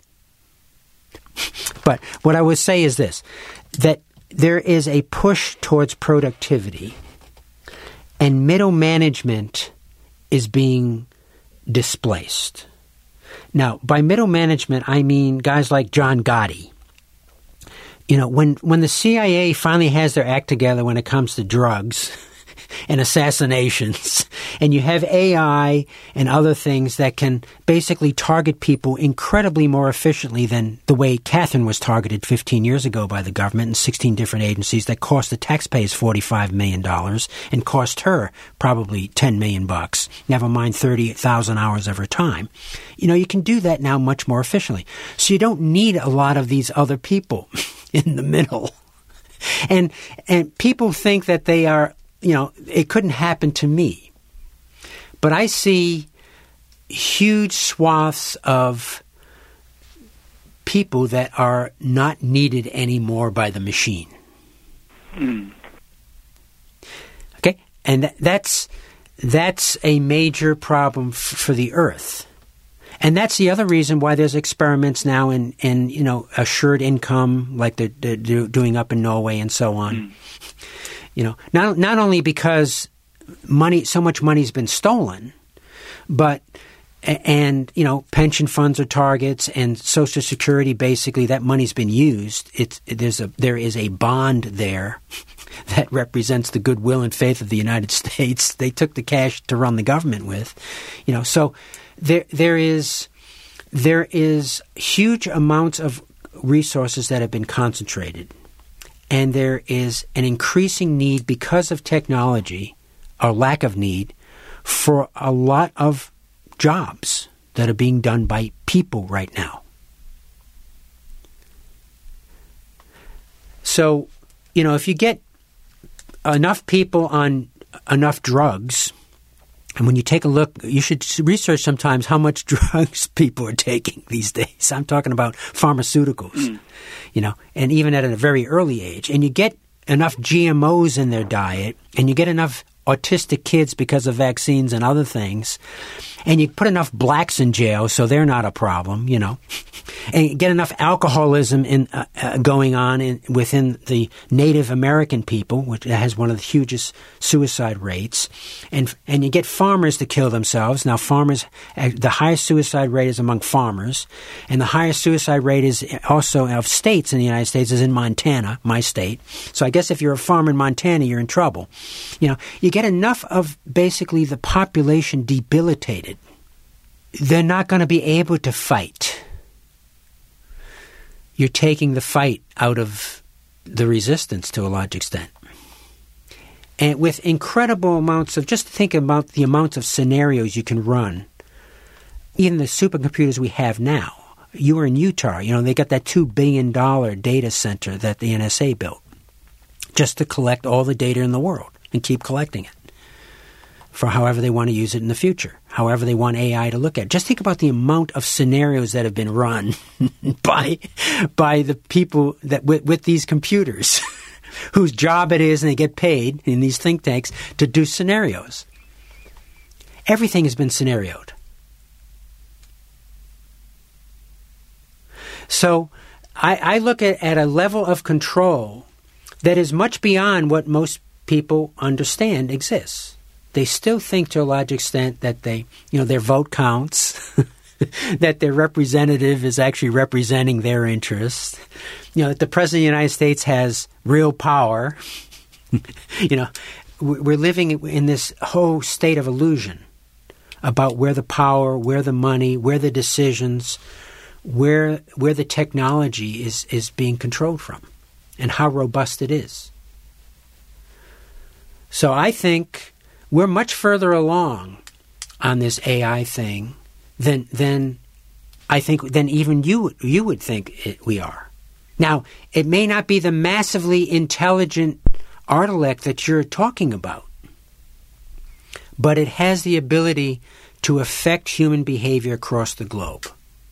But what I would say is this, that there is a push towards productivity, and middle management is being displaced. Now, by middle management, I mean guys like John Gotti. When the CIA finally has their act together when it comes to drugs and assassinations, and you have AI and other things that can basically target people incredibly more efficiently than the way Catherine was targeted 15 years ago by the government in 16 different agencies that cost the taxpayers $45 million and cost her probably $10 million, never mind 30,000 hours of her time. You can do that now much more efficiently. So you don't need a lot of these other people in the middle. And people think that they are, it couldn't happen to me. But I see huge swaths of people that are not needed anymore by the machine. Mm. Okay? And that's a major problem for the Earth. And that's the other reason why there's experiments now in assured income, like they're doing up in Norway and so on. Not only because so much money's been stolen, but pension funds are targets, and Social Security, basically that money's been used. There is a bond there that represents the goodwill and faith of the United States. They took the cash to run the government with, so there is huge amounts of resources that have been concentrated. And there is an increasing need because of technology, or lack of need, for a lot of jobs that are being done by people right now. So, if you get enough people on enough drugs, and when you take a look, you should research sometimes how much drugs people are taking these days. I'm talking about pharmaceuticals, and even at a very early age. And you get enough GMOs in their diet, and you get enough autistic kids because of vaccines and other things, and you put enough blacks in jail so they're not a problem, and you get enough alcoholism going on within the Native American people, which has one of the hugest suicide rates, and you get farmers to kill themselves. Now, the highest suicide rate is among farmers, and the highest suicide rate is also of states in the United States is in Montana, my state. So I guess if you're a farmer in Montana, you're in trouble. You get enough of basically the population debilitated, they're not going to be able to fight. You're taking the fight out of the resistance to a large extent. and with incredible amounts of, just think about the amounts of scenarios you can run. Even the supercomputers we have now. You were in Utah, they got that $2 billion data center that the NSA built just to collect all the data in the world and keep collecting it for however they want to use it in the future, however they want AI to look at it. Just think about the amount of scenarios that have been run by the people that with these computers whose job it is, and they get paid in these think tanks to do scenarios. Everything has been scenarioed. So I look at a level of control that is much beyond what most people understand exists. They still think to a large extent that their vote counts, that their representative is actually representing their interests, that the President of the United States has real power. We're living in this whole state of illusion about where the power, where the money, where the decisions, where the technology is being controlled from, and how robust it is. So I think we're much further along on this AI thing than even you would think we are. Now, it may not be the massively intelligent Artilect that you're talking about, but it has the ability to affect human behavior across the globe.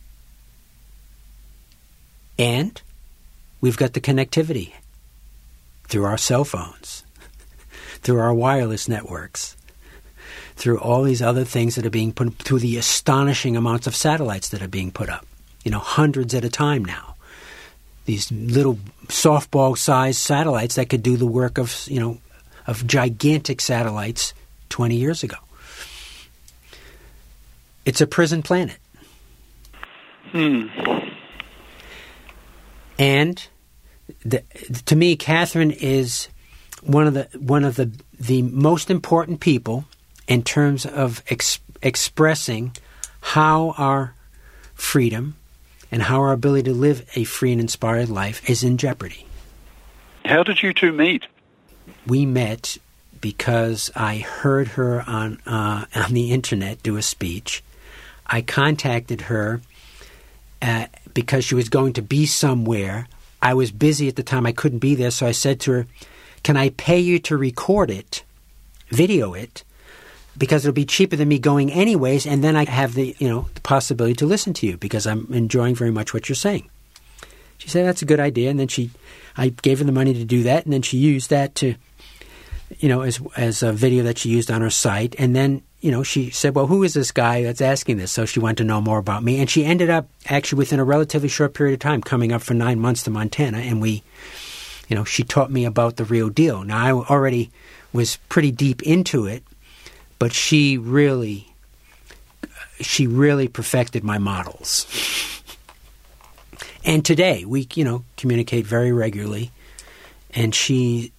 And we've got the connectivity through our cell phones, through our wireless networks, through all these other things that are being put, through the astonishing amounts of satellites that are being put up, hundreds at a time now. These little softball-sized satellites that could do the work of gigantic satellites 20 years ago. It's a prison planet. And to me, Catherine is one of the most important people in terms of expressing how our freedom and how our ability to live a free and inspired life is in jeopardy. How did you two meet? We met because I heard her on the internet do a speech. I contacted her because she was going to be somewhere. I was busy at the time. I couldn't be there, so I said to her, "Can I pay you to record it, video it, because it'll be cheaper than me going anyways, and then I have the possibility to listen to you because I'm enjoying very much what you're saying." She said, "That's a good idea." And then I gave her the money to do that, and then she used that to, as a video that she used on her site. And then, she said, "Well, who is this guy that's asking this?" So she wanted to know more about me. And she ended up, actually, within a relatively short period of time, coming up for 9 months to Montana. And she taught me about the real deal. Now, I already was pretty deep into it, but she really perfected my models. And today, we, communicate very regularly. And she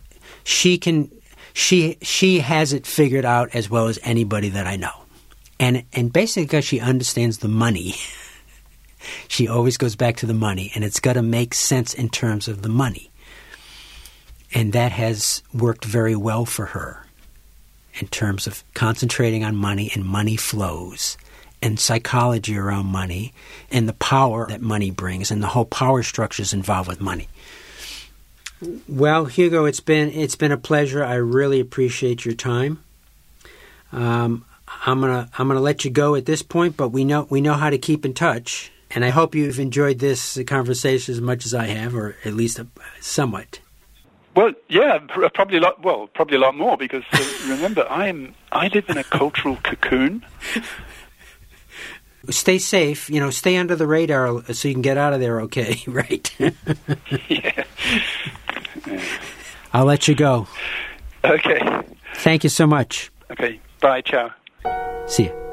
has it figured out as well as anybody that I know. And basically because she understands the money, she always goes back to the money, and it's got to make sense in terms of the money. And that has worked very well for her in terms of concentrating on money and money flows and psychology around money and the power that money brings and the whole power structures involved with money. Well, Hugo, it's been a pleasure. I really appreciate your time. I'm gonna let you go at this point, but we know how to keep in touch, and I hope you've enjoyed this conversation as much as I have, or at least somewhat. Well, yeah, probably a lot more, because remember, I live in a cultural cocoon. Stay safe, stay under the radar so you can get out of there okay, right? Yeah. I'll let you go. Okay. Thank you so much. Okay. Bye. Ciao. See you.